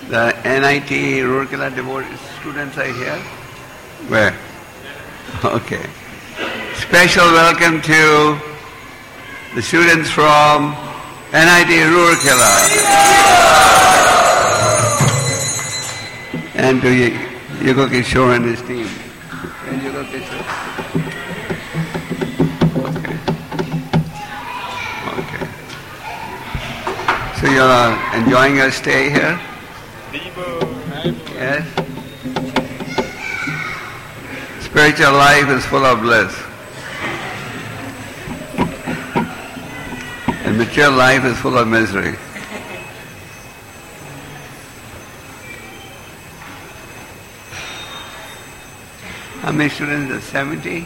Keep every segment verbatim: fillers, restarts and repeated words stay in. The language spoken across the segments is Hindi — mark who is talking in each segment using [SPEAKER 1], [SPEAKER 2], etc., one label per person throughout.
[SPEAKER 1] The N I T Rourkela devotee students are here? Where? Okay. Special welcome to the students from N I T Rourkela. And to Yugo Kishore and his team. And Yugo Kishore. Okay. Okay. So you're enjoying your stay here? Yes? Spiritual life is full of bliss. And material life is full of misery. How many students are seventy?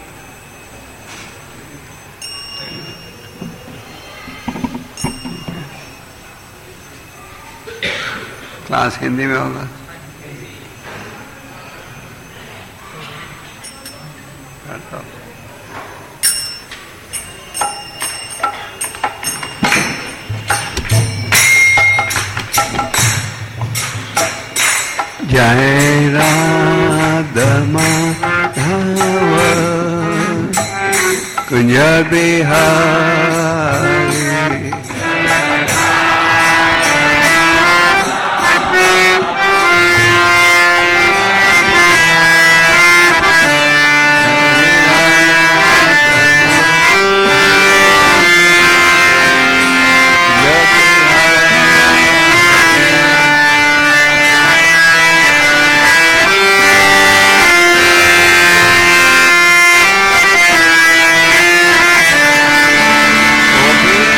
[SPEAKER 1] Class Hindi में होगा जय Radha Madhav Kunj Bihari Oh,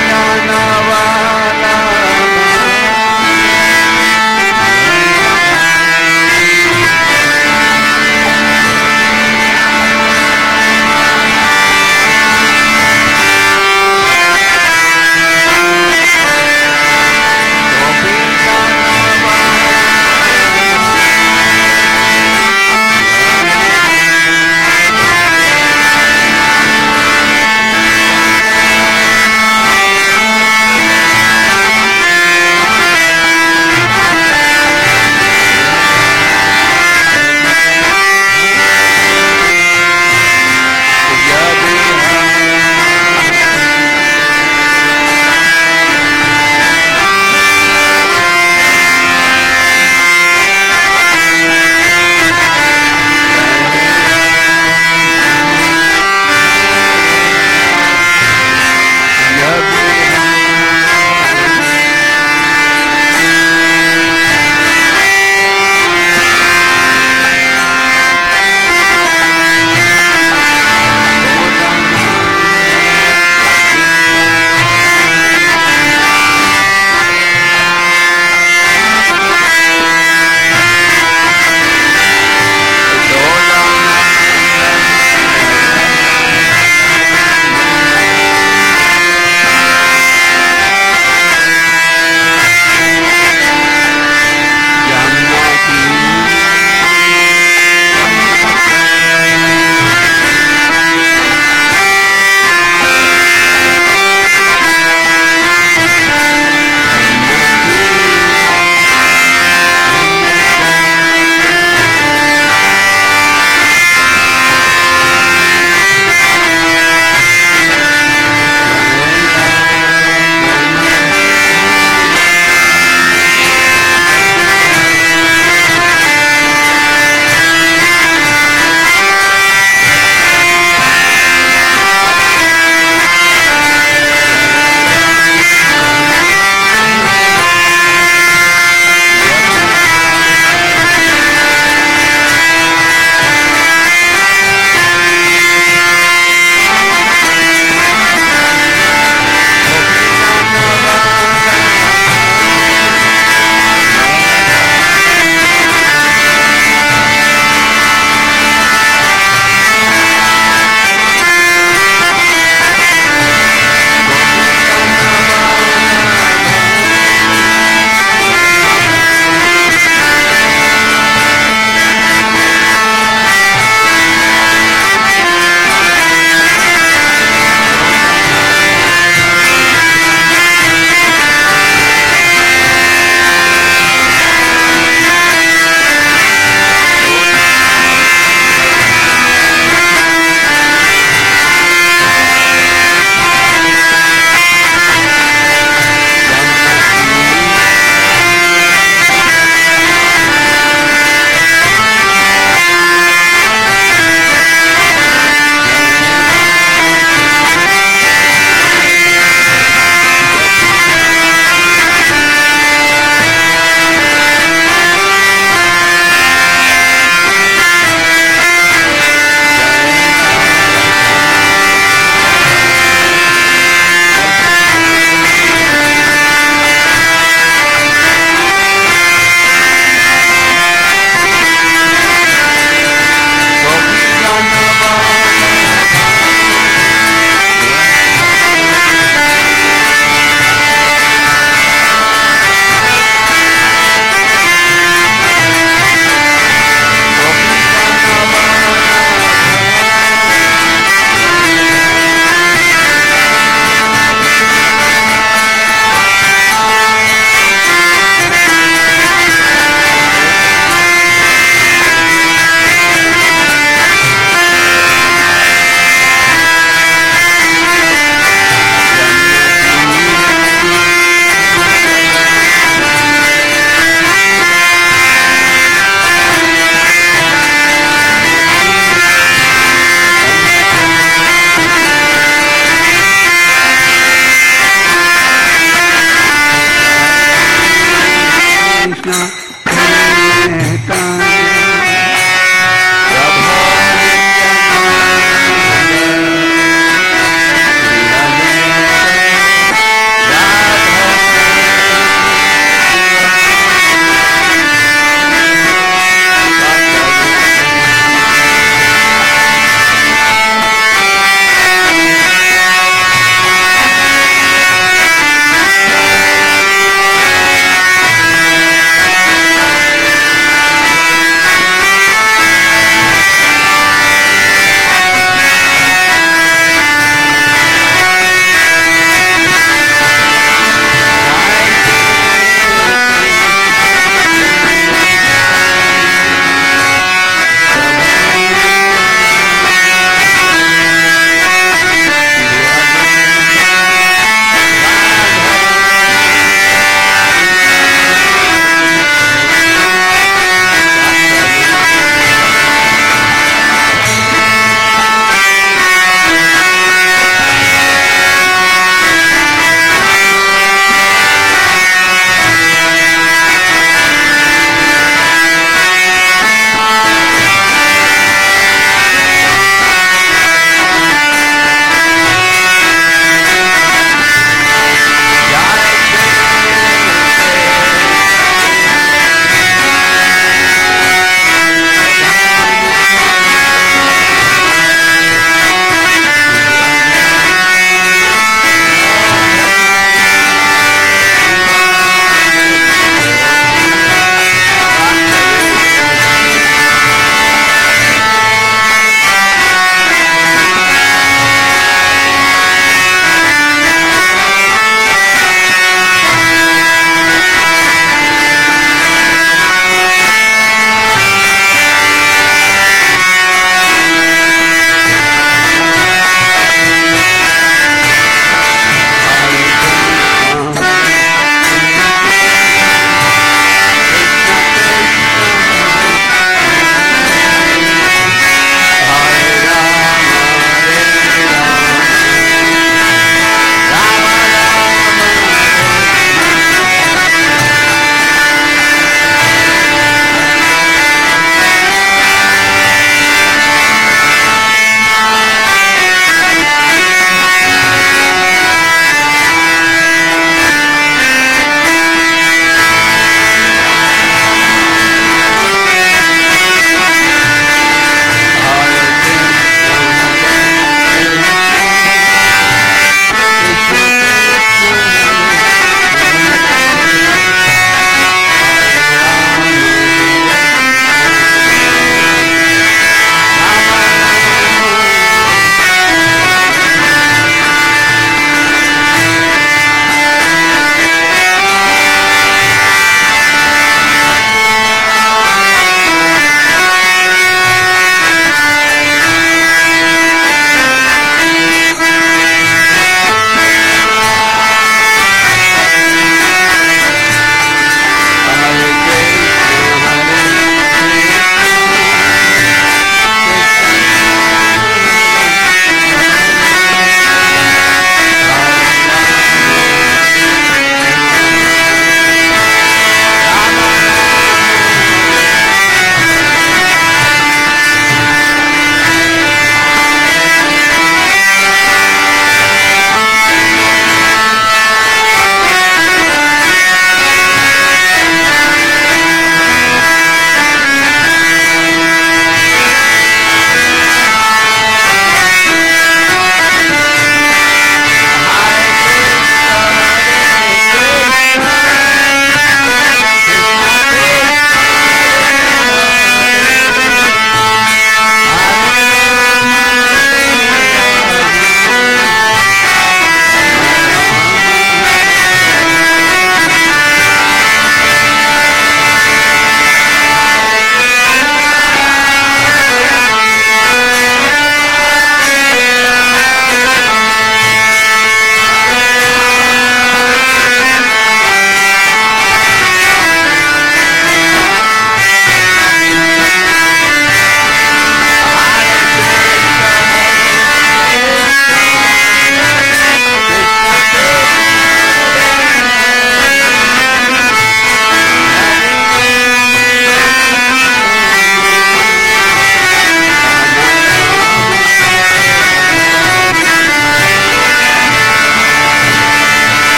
[SPEAKER 1] Krishna Chaitanya Prabhu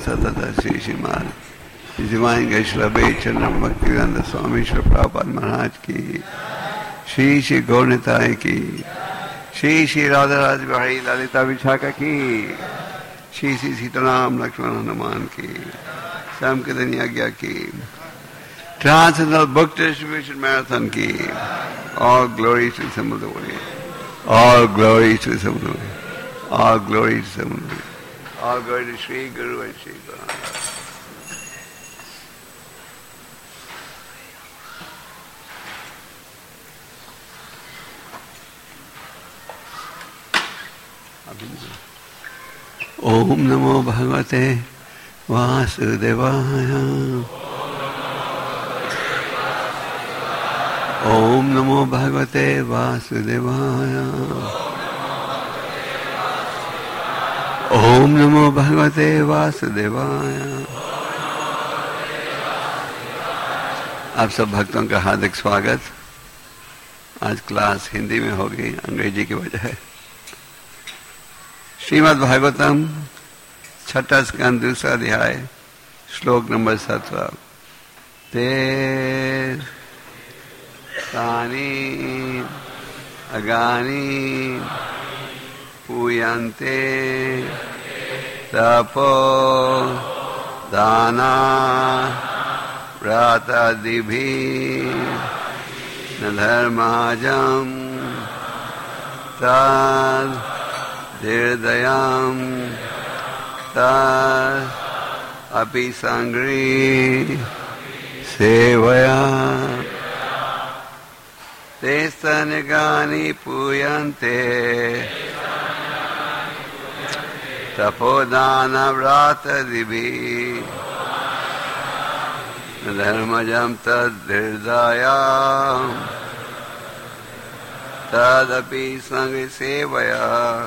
[SPEAKER 1] सतत श्री श्रीमान Divine Gaishla Chandra Bhaktivedanta Swami Srila Prabhupada Maharaj ki, Shri Shri Gaurnitai ki, Shri Shri Radharaj Bihari Lalita Vichaka ki, Shri Shri Sitaram Lakshmana Hanuman ki, Samkirtan Yagya ki, Transcendental Book Distribution Marathon ki, all glories to the Samudavadi, all glories to the Samudavadi, all glories to the Samudavadi, all glory to Shri Guru and Shri Guru. Om Namo Bhagavate Vasudevaya. Om Namo Bhagavate Vasudevaya. Om Namo Bhagavate Vasudevaya. आप सब भक्तों का हार्दिक स्वागत। आज क्लास हिंदी में होगी, अंग्रेजी की वजह है। श्रीमद् भागवतम छठा स्कंद दूसरा अध्याय श्लोक नंबर सत्रह। ते तानि अगानि पूयन्ते तपो दाना व्रतादिभिः न धर्माजं तद् Dirdayam tad api sangri sevaya testanigani puyante tapodana vrata dibi dharmajam tad dirdayam tadapi sangri sevaya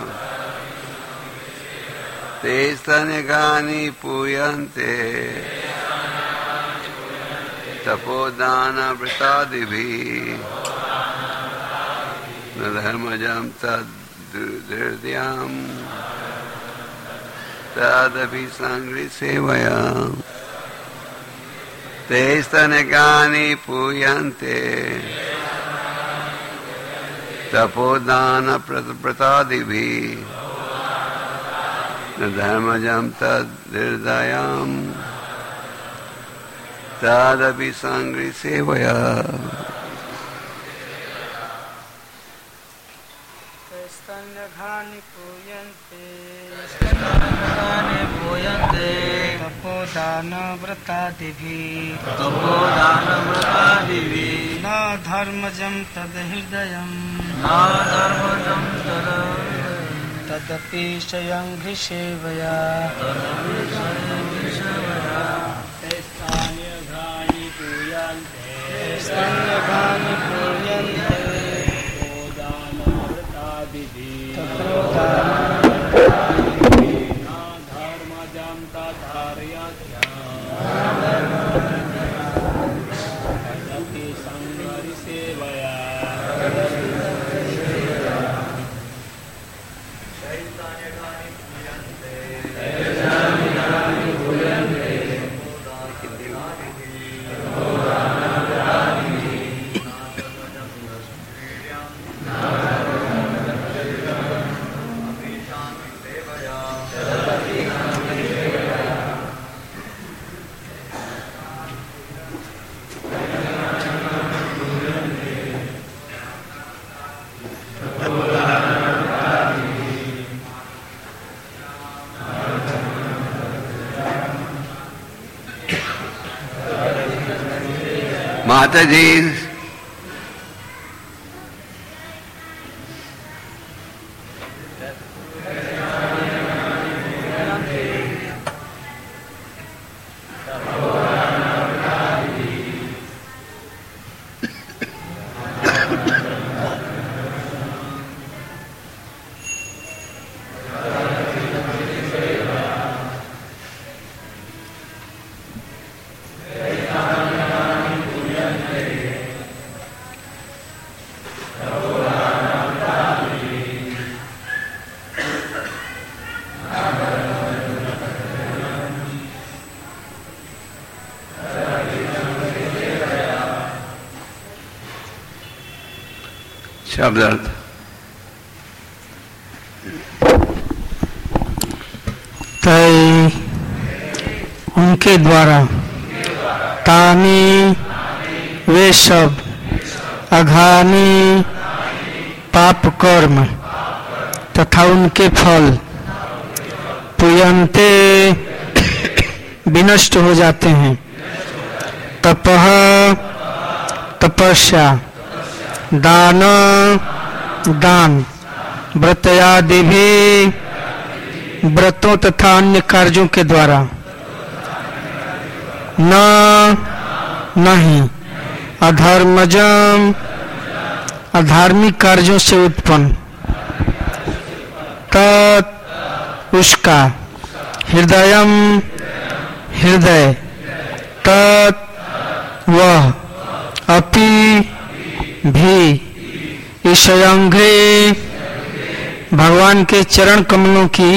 [SPEAKER 1] Testanegani puyante tapodana vritadibhi nadharmajam tad dirdyam tadapi sangri sevaya Testanegani puyante tapodana vritadibhi Dharmajam tad dirdayam tadapi sangri sevaya.
[SPEAKER 2] Testanyaghani puyante Testanyaghani puyante Tapodana vratadibhi Tapodana vratadibhi Na dharmajam tad hirdayam Na dharmajam tad Tadapi sayanghi sevaya Tadapi sayanghi sevaya Testanyaghani puyante Testanyaghani puyante Tapodana vratadibhi Tapodana vratadibhi Na dharmajam tadharyadhyam Na dharmajam Tadapi sangari sevaya
[SPEAKER 1] Mataji, शब्दार्थ।
[SPEAKER 3] तय उनके द्वारा तानी वे सब अघानी पाप कर्म तथा उनके फल पुयंते विनष्ट हो जाते हैं। तपः तपस्या दान दान व्रतयादि भी व्रतों तथा अन्य कार्यों के द्वारा न नहीं अधर्मजम अधार्मिक कार्यों से उत्पन्न तत् उसका हृदयम हृदय तत् वह अपि भी ईशयंघ्रे भगवान के चरण कमलों की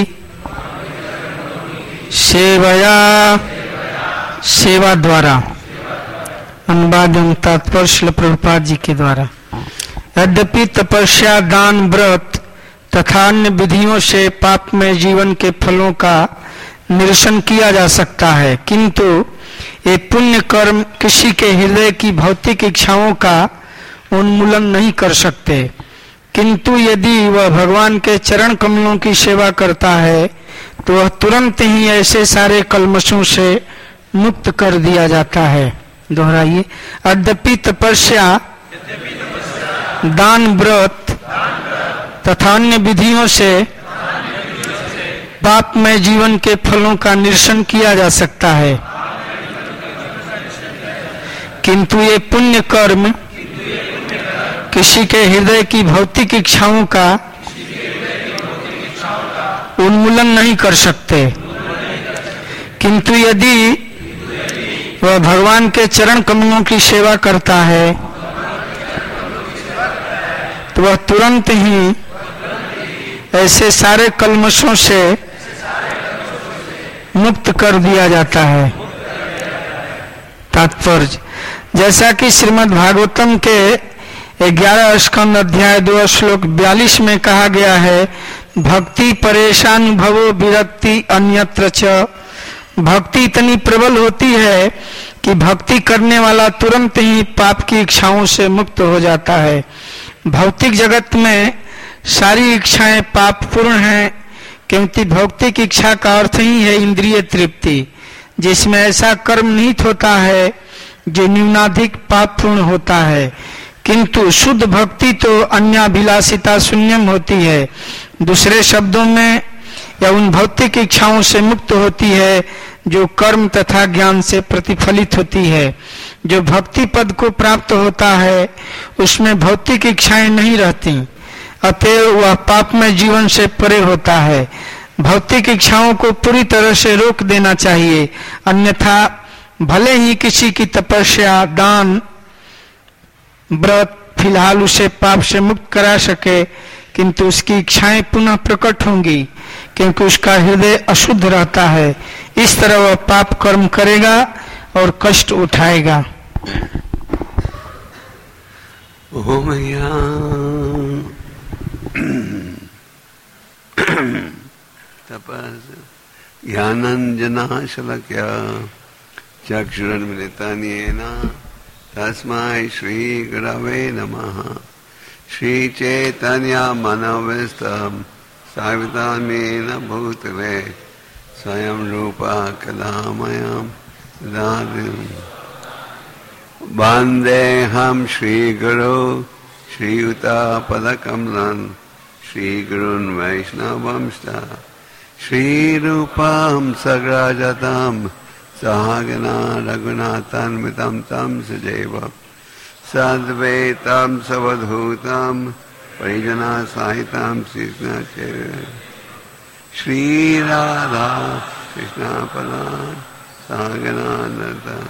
[SPEAKER 3] सेवया सेवा द्वारा अनुवाद एवं तात्पर्य श्रील प्रभुपाद जी के द्वारा। यद्यपि तपस्या दान व्रत तथा अन्य विधियों से पाप में जीवन के फलों का निरसन किया जा सकता है, किंतु ये पुण्य कर्म किसी के हृदय की भौतिक इच्छाओं का उन्मूलन नहीं कर सकते। किंतु यदि वह भगवान के चरण कमलों की सेवा करता है तो वह तुरंत ही ऐसे सारे कल्मशों से मुक्त कर दिया जाता है। दोहराइए। यद्यपि तपस्या दान व्रत तथा अन्य विधियों से पाप में जीवन के फलों का निरसन किया जा सकता है, किंतु ये पुण्य कर्म किसी के हृदय की भौतिक इच्छाओं का उन्मूलन नहीं कर सकते। किंतु यदि वह भगवान के चरण कमलों की सेवा करता है तो वह तुरंत ही ऐसे सारे कल्मशों से मुक्त कर दिया जाता है। तात्पर्य, जैसा कि श्रीमद् भागवतम के ग्यारह स्कंद अध्याय दो श्लोक बयालीस में कहा गया है, भक्ति परेशानुभवो विरक्ति अन्यत्र च। भक्ति इतनी प्रबल होती है कि भक्ति करने वाला तुरंत ही पाप की इच्छाओं से मुक्त हो जाता है। भौतिक जगत में सारी इच्छाएं पाप पूर्ण हैं, क्योंकि भौतिक इच्छा का अर्थ ही है इंद्रिय तृप्ति, जिसमें ऐसा कर्म निहित होता है जो न्यूनाधिक पाप पूर्ण होता है। किंतु शुद्ध भक्ति तो अन्याभिलाषिता शून्यम होती है। दूसरे शब्दों में या उन भौतिक इच्छाओं से मुक्त होती है जो कर्म तथा ज्ञान से प्रतिफलित होती है। जो भक्ति पद को प्राप्त होता है उसमें भौतिक इच्छाएं नहीं रहती, अतएव वह पाप में जीवन से परे होता है। भौतिक इच्छाओं को पूरी तरह से रोक देना चाहिए, अन्यथा भले ही किसी की तपस्या दान व्रत फिलहाल उसे पाप से मुक्त करा सके, किंतु उसकी इच्छाएं पुनः प्रकट होंगी, क्योंकि उसका हृदय अशुद्ध रहता है। इस तरह वह पाप कर्म करेगा और कष्ट उठाएगा।
[SPEAKER 1] ओम ज्ञानांजनाशलाकया चक्षुरुन्मिलितं तस्मै श्री गुरवे नमः। श्री चैतन्य मनोविष्टम सावितामेन भूतले स्वयं रूपा कलामयं ददामि। वन्देऽहं श्रीगुरो श्रीयुतापदकमलं श्रीगुरून् वैष्णवंश्च श्रीरूपं सग्राजतं सहगना रघुनाथान्वितं तं सजीवम् सद्वैतं सवधूतं परिजनसहितं कृष्णचैतन्य श्री राधा कृष्ण पदान् सहगनानन्द।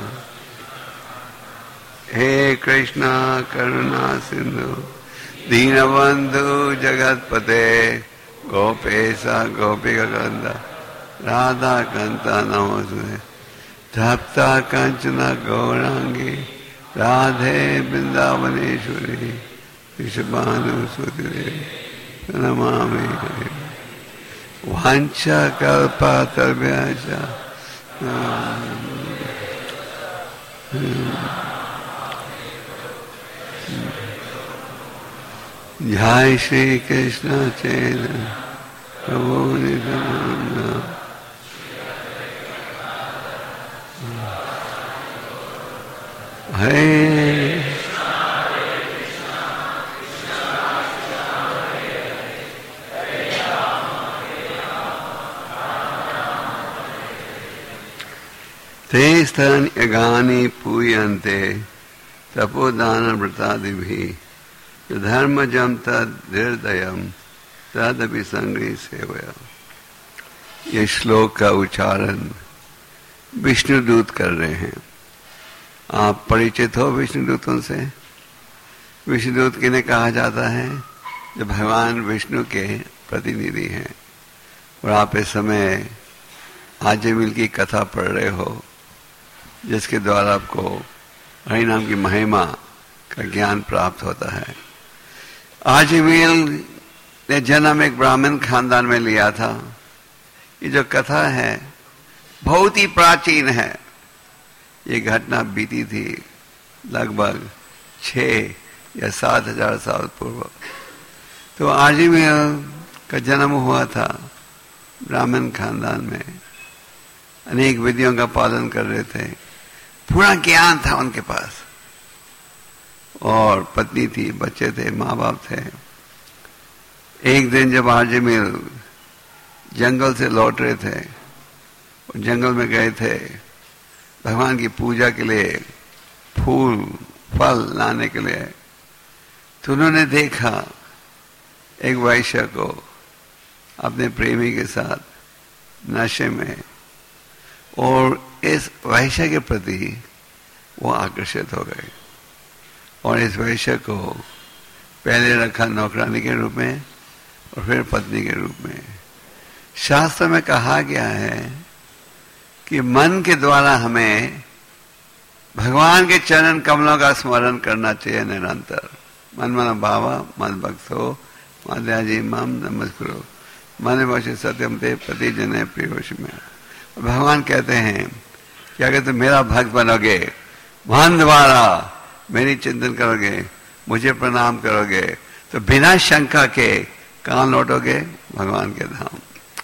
[SPEAKER 1] हे कृष्णा करुणा सिंधु दीनबंधु जगतपते गोपेशा गोपिकाकंद राधा कांता नमोस्तुते। तप्ता कंचना गौरांगी राधे वृंदावनेश्वरी ऋषभानुसुते नमामि हरिं। वाञ्छा कल्पतरुभ्यश्च जय श्री कृष्ण चैतन्य प्रभु नित्यानंद। हरे ते स्तन्यगानि पूयन्ते तपोदानव्रतादिभिः धर्मजं तद्हृदयं तदपि संगृह्य सेवया। ये श्लोक का उच्चारण विष्णुदूत कर रहे हैं। आप परिचित हो विष्णुदूतों से? विष्णुदूत किन्हें कहा जाता है? जो भगवान विष्णु के प्रतिनिधि हैं। और आप इस समय आजमिल की कथा पढ़ रहे हो, जिसके द्वारा आपको हरि नाम की महिमा का ज्ञान प्राप्त होता है। आजमिल ने जन्म एक ब्राह्मण खानदान में लिया था। ये जो कथा है बहुत ही प्राचीन है। ये घटना बीती थी लगभग छह या सात हजार साल पूर्व। तो आजमिल का जन्म हुआ था ब्राह्मण खानदान में। अनेक विधियों का पालन कर रहे थे। पूरा ज्ञान था उनके पास। और पत्नी थी, बच्चे थे, माँ बाप थे। एक दिन जब आजमिल जंगल से लौट रहे थे, जंगल में गए थे भगवान की पूजा के लिए, फूल फल लाने के लिए, तो उन्होंने देखा एक वैश्य को अपने प्रेमी के साथ नशे में। और इस वैश्य के प्रति वो आकर्षित हो गए और इस वैश्य को पहले रखा नौकरानी के रूप में और फिर पत्नी के रूप में। शास्त्र में कहा गया है कि मन के द्वारा हमें भगवान के चरण कमलों का स्मरण करना चाहिए निरंतर। मन मन भावा मन भक्तो माध्याजी मम नमस्कुरो मन वश सत्यम ते पति जने प्रियोश में। भगवान कहते हैं कि अगर तुम मेरा भक्त बनोगे, मन द्वारा मेरी चिंतन करोगे, मुझे प्रणाम करोगे, तो बिना शंका के कहाँ लौटोगे? भगवान के धाम।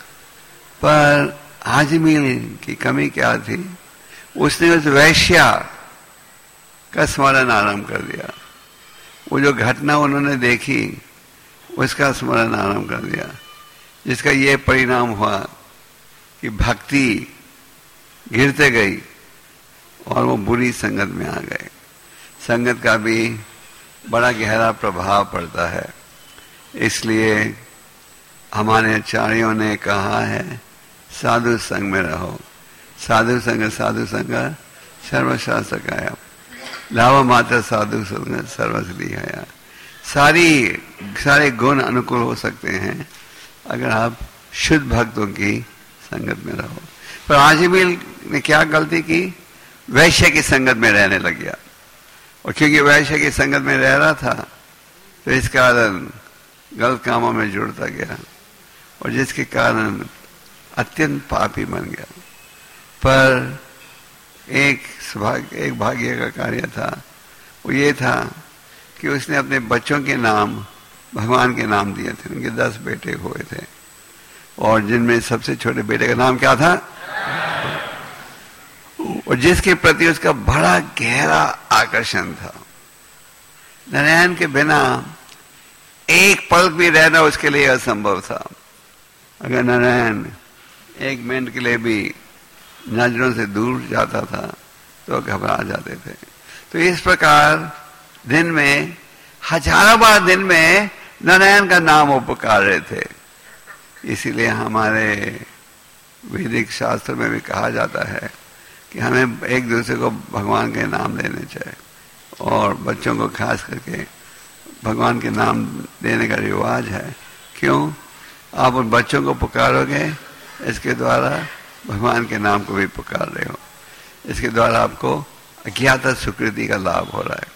[SPEAKER 1] पर आजमिल की कमी क्या थी? उसने उस वैश्या का स्मरण आरंभ कर दिया। वो जो घटना उन्होंने देखी उसका स्मरण आरंभ कर दिया, जिसका ये परिणाम हुआ कि भक्ति गिरते गई और वो बुरी संगत में आ गए। संगत का भी बड़ा गहरा प्रभाव पड़ता है। इसलिए हमारे आचार्यों ने कहा है साधु संग में रहो। साधु संग साधु संग सर्वशास्त्र काया, लाभ मात्र साधु संग सर्वस्लिहाया। सारी सारे गुण अनुकूल हो सकते हैं अगर आप शुद्ध भक्तों की संगत में रहो। पर आजमिल ने क्या गलती की? वैश्य की संगत में रहने लग गया। और क्योंकि वैश्य की संगत में रह रहा था तो इस कारण गलत कामों में जुड़ता गया और जिसके कारण अत्यंत पापी बन गया। पर एक सौभाग्य एक भाग्य का कार्य था। वो ये था कि उसने अपने बच्चों के नाम भगवान के नाम दिए थे। उनके दस बेटे हुए थे और जिनमें सबसे छोटे बेटे का नाम क्या था? और जिसके प्रति उसका बड़ा गहरा आकर्षण था। नारायण के बिना एक पल भी रहना उसके लिए असंभव था। अगर नारायण एक मिनट के लिए भी नजरों से दूर जाता था तो घबरा जाते थे। तो इस प्रकार दिन में हजारों बार दिन में नारायण का नाम वो पुकार रहे थे। इसीलिए हमारे वैदिक शास्त्र में भी कहा जाता है कि हमें एक दूसरे को भगवान के नाम देने चाहिए और बच्चों को खास करके भगवान के नाम देने का रिवाज है। क्यों? आप उन बच्चों को पुकारोगे, इसके द्वारा भगवान के नाम को भी पुकार रहे हो। इसके द्वारा आपको अज्ञात सुकृति का लाभ हो रहा है।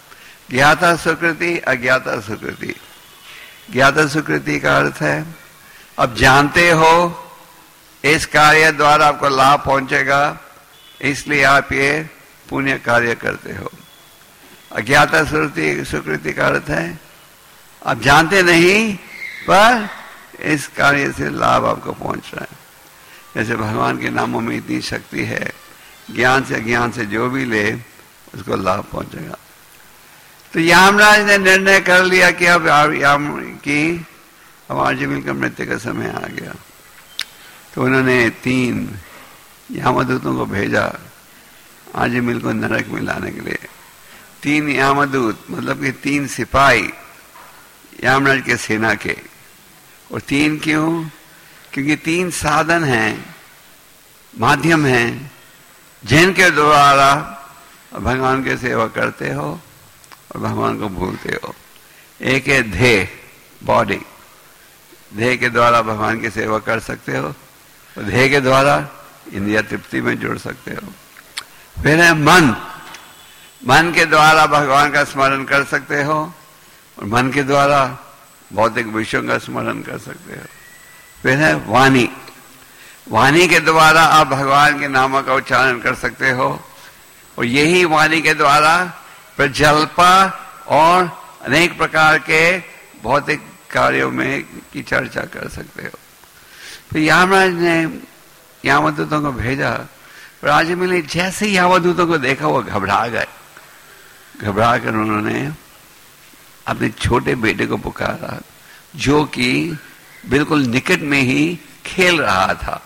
[SPEAKER 1] ज्ञाता सुकृति, अज्ञाता सुकृति। ज्ञाता सुकृति का अर्थ है अब जानते हो इस कार्य द्वारा आपको लाभ पहुंचेगा, इसलिए आप ये पुण्य कार्य करते हो। अज्ञाता सुकृति सुकृति का अर्थ है आप जानते नहीं पर इस कार्य से लाभ आपको पहुंच रहा है। जैसे भगवान के नामों में इतनी शक्ति है, ज्ञान से ज्ञान से जो भी ले उसको लाभ पहुंचेगा। तो यामराज ने निर्णय कर लिया कि अब याम की अब आर्जमिल का मृत्यु का समय आ गया। तो उन्होंने तीन यामदूतों को भेजा आर्जमिल को नरक में लाने के लिए। तीन यामदूत मतलब कि तीन सिपाही यामराज के सेना के। और तीन क्यों? क्योंकि तीन साधन हैं, माध्यम हैं, जिनके द्वारा भगवान की सेवा करते हो और भगवान को भूलते हो। एक है ध्येय, बॉडी, ध्येय के द्वारा भगवान की सेवा कर सकते हो और ध्येय के द्वारा इंद्रिय तृप्ति में जुड़ सकते हो। फिर है मन, मन के द्वारा भगवान का स्मरण कर सकते हो और मन के द्वारा भौतिक विषयों का स्मरण कर सकते हो। फिर है वाणी, वाणी के द्वारा आप भगवान के नामों का उच्चारण कर सकते हो और यही वाणी के द्वारा प्रजल्पा और अनेक प्रकार के भौतिक कार्यों में की चर्चा कर सकते हो। तो यामराज ने यामदूतों को भेजा और आर्जमिल ने जैसे ही यामदूतों को देखा वो घबरा गए। घबरा कर उन्होंने अपने छोटे बेटे को पुकारा जो कि बिल्कुल निकट में ही खेल रहा था।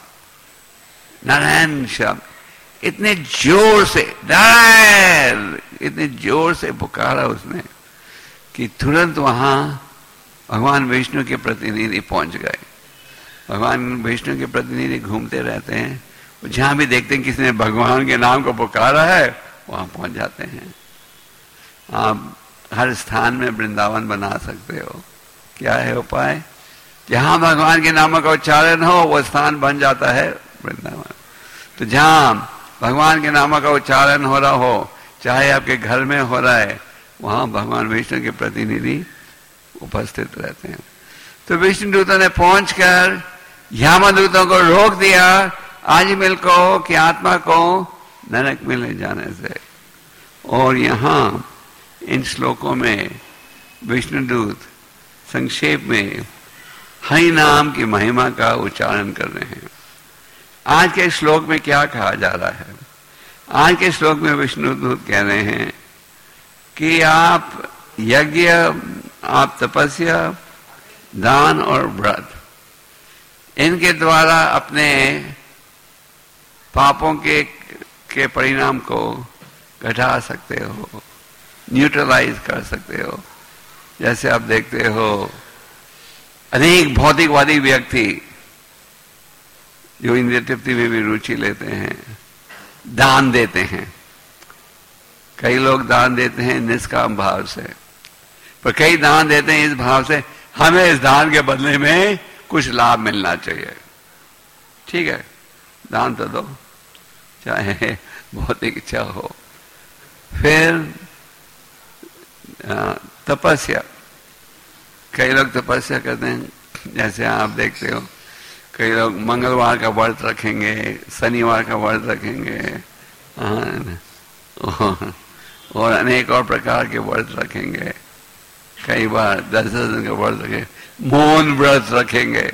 [SPEAKER 1] नारायण शब्द इतने जोर से, नारायण इतने जोर से पुकारा उसने कि तुरंत वहां भगवान विष्णु के प्रतिनिधि पहुंच गए। भगवान विष्णु के प्रतिनिधि घूमते रहते हैं और जहां भी देखते हैं किसी ने भगवान के नाम को पुकारा है वहां पहुंच जाते हैं। आप हर स्थान में वृंदावन बना सकते हो। क्या है उपाय? जहां भगवान के नामों का उच्चारण हो वो स्थान बन जाता है वृंदावन। तो जहां भगवान के नामों का उच्चारण हो रहा हो, चाहे आपके घर में हो रहा है, वहां भगवान विष्णु के प्रतिनिधि उपस्थित रहते हैं। तो विष्णु दूतों ने पहुंचकर यामदूतों को रोक दिया आर्जमिल को कि आत्मा को नरक में ले जाने से। और यहां इन श्लोकों में विष्णुदूत संक्षेप में हरि नाम की महिमा का उच्चारण कर रहे हैं। आज के श्लोक में क्या कहा जा रहा है? आज के श्लोक में विष्णुदूत कह रहे हैं कि आप यज्ञ, आप तपस्या, दान और व्रत, इनके द्वारा अपने पापों के के परिणाम को घटा सकते हो, न्यूट्रलाइज कर सकते हो। जैसे आप देखते हो अनेक भौतिकवादी व्यक्ति जो इंद्रिय तृप्ति में भी रुचि लेते हैं, दान देते हैं। कई लोग दान देते हैं निष्काम भाव से, पर कई दान देते हैं इस भाव से हमें इस दान के बदले में कुछ लाभ मिलना चाहिए। ठीक है, दान तो दो, चाहे भौतिक इच्छा हो। फिर तपस्या, कई लोग तपस्या करते हैं। जैसे आप देखते हो कई लोग मंगलवार का व्रत रखेंगे, शनिवार का व्रत रखेंगे, और अनेक और प्रकार के व्रत रखेंगे। कई बार दस दस दिन का व्रत रखेंगे, मौन व्रत रखेंगे।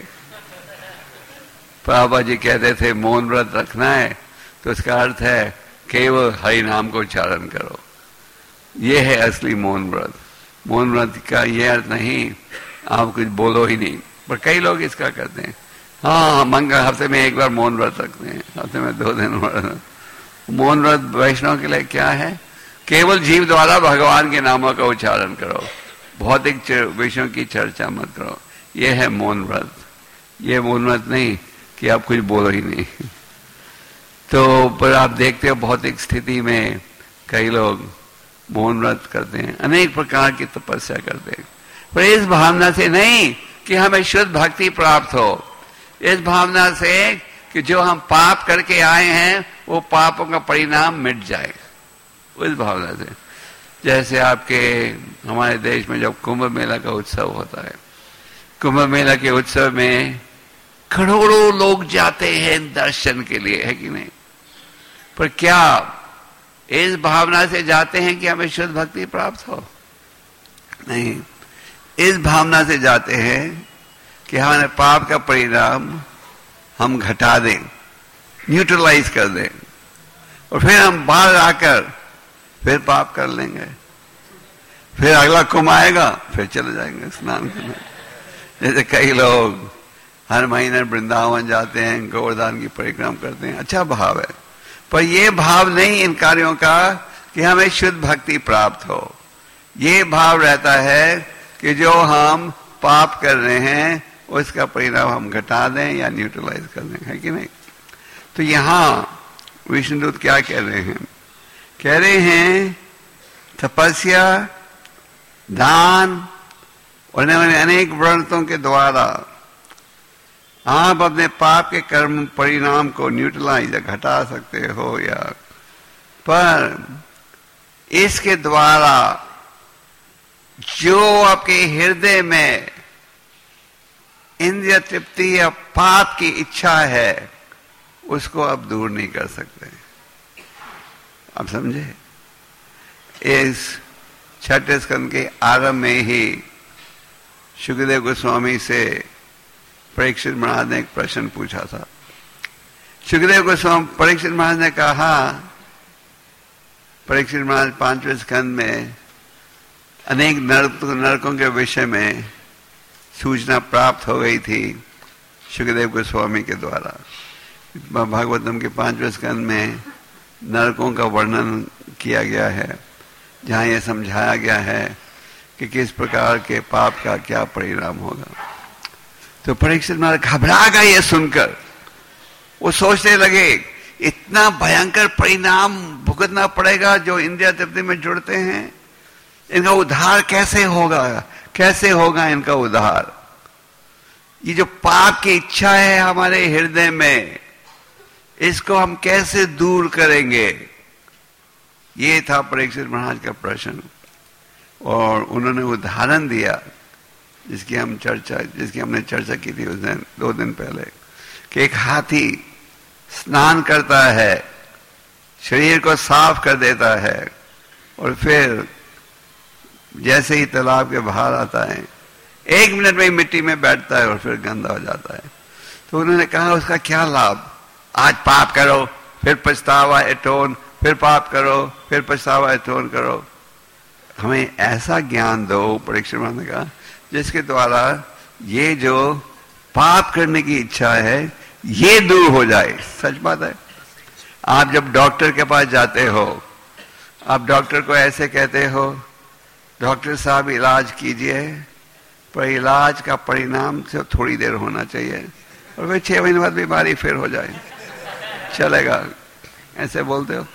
[SPEAKER 1] बाबा जी कहते थे मौन व्रत रखना है तो उसका अर्थ है केवल हरि नाम को उच्चारण करो। ये है असली मौन व्रत। मौन व्रत का ये अर्थ नहीं आप कुछ बोलो ही नहीं, पर कई लोग इसका करते हैं। हाँ, मंगल हफ्ते में एक बार मौन व्रत रखते हैं, हफ्ते में दो दिन व्रत। मौन व्रत वैष्णव के लिए क्या है? केवल जीव द्वारा भगवान के नामों का उच्चारण करो, भौतिक विषयों की चर्चा मत करो। ये है मौन व्रत। ये मौन व्रत नहीं कि आप कुछ बोलो ही नहीं। तो पर आप देखते हो भौतिक स्थिति में कई लोग मौन व्रत करते हैं, अनेक प्रकार की तपस्या करते हैं, पर इस भावना से नहीं कि हमें शुद्ध भक्ति प्राप्त हो, इस भावना से कि जो हम पाप करके आए हैं वो पापों का परिणाम मिट जाए, उस भावना से। जैसे आपके हमारे देश में जब कुंभ मेला का उत्सव होता है, कुंभ मेला के उत्सव में करोड़ों लोग जाते हैं दर्शन के लिए, है कि नहीं? पर क्या इस भावना से जाते हैं कि हमें शुद्ध भक्ति प्राप्त हो? नहीं, इस भावना से जाते हैं कि हमारे पाप का परिणाम हम घटा दें, न्यूट्रलाइज कर दें, और फिर हम बाहर आकर फिर पाप कर लेंगे, फिर अगला कुंभ आएगा, फिर चले जाएंगे स्नान करने। जैसे कई लोग हर महीने वृंदावन जाते हैं, गोवर्धन की परिक्रमा करते हैं, अच्छा भाव है, पर यह भाव नहीं इन कार्यों का कि हमें शुद्ध भक्ति प्राप्त हो। ये भाव रहता है कि जो हम पाप कर रहे हैं उसका परिणाम हम घटा दें या न्यूट्रलाइज कर दें, है कि नहीं? तो यहां विष्णुदूत क्या कह रहे हैं? कह रहे हैं तपस्या, दान और अनेक व्रतों के द्वारा आप अपने पाप के कर्म परिणाम को न्यूट्रलाइज या घटा सकते हो, या पर इसके द्वारा जो आपके हृदय में इंद्रिय तृप्ति या पाप की इच्छा है उसको आप दूर नहीं कर सकते। आप समझे? इस छठे स्कंद के आरंभ में ही सुखदेव गोस्वामी से परीक्षित महाराज ने एक प्रश्न पूछा था। सुखदेव गोस्वामी परीक्षित महाराज ने कहा, परीक्षित महाराज पांचवें स्कंद में अनेक नरक नरकों के विषय में सूचना प्राप्त हो गई थी सुखदेव गोस्वामी के द्वारा। भागवतम के पांचवें स्कंद में नरकों का वर्णन किया गया है, जहां यह समझाया गया है कि किस प्रकार के पाप का क्या परिणाम होगा। तो परीक्षित महाराज घबरा गए ये सुनकर। वो सोचने लगे इतना भयंकर परिणाम भुगतना पड़ेगा जो इंद्रिय तृप्ति में जुड़ते हैं, इनका उद्धार कैसे होगा? कैसे होगा इनका उद्धार? ये जो पाप की इच्छा है हमारे हृदय में, इसको हम कैसे दूर करेंगे? ये था परीक्षित महाराज का प्रश्न। और उन्होंने उदाहरण दिया जिसकी हम चर्चा जिसकी हमने चर्चा की थी उस दिन, दो दिन पहले, कि एक हाथी स्नान करता है, शरीर को साफ कर देता है, और फिर जैसे ही तालाब के बाहर आता है एक मिनट में ही मिट्टी में बैठता है और फिर गंदा हो जाता है। तो उन्होंने कहा उसका क्या लाभ? आज पाप करो, फिर पछतावा एटोन, फिर पाप करो, फिर पछतावा एटोन करो। हमें ऐसा ज्ञान दो, परीक्षित महाराज ने कहा, जिसके द्वारा ये जो पाप करने की इच्छा है ये दूर हो जाए। सच बात है। आप जब डॉक्टर के पास जाते हो, आप डॉक्टर को ऐसे कहते हो, डॉक्टर साहब इलाज कीजिए, पर इलाज का परिणाम से थोड़ी देर होना चाहिए, और फिर छह महीने बाद बीमारी फिर हो जाए, चलेगा? ऐसे बोलते हो?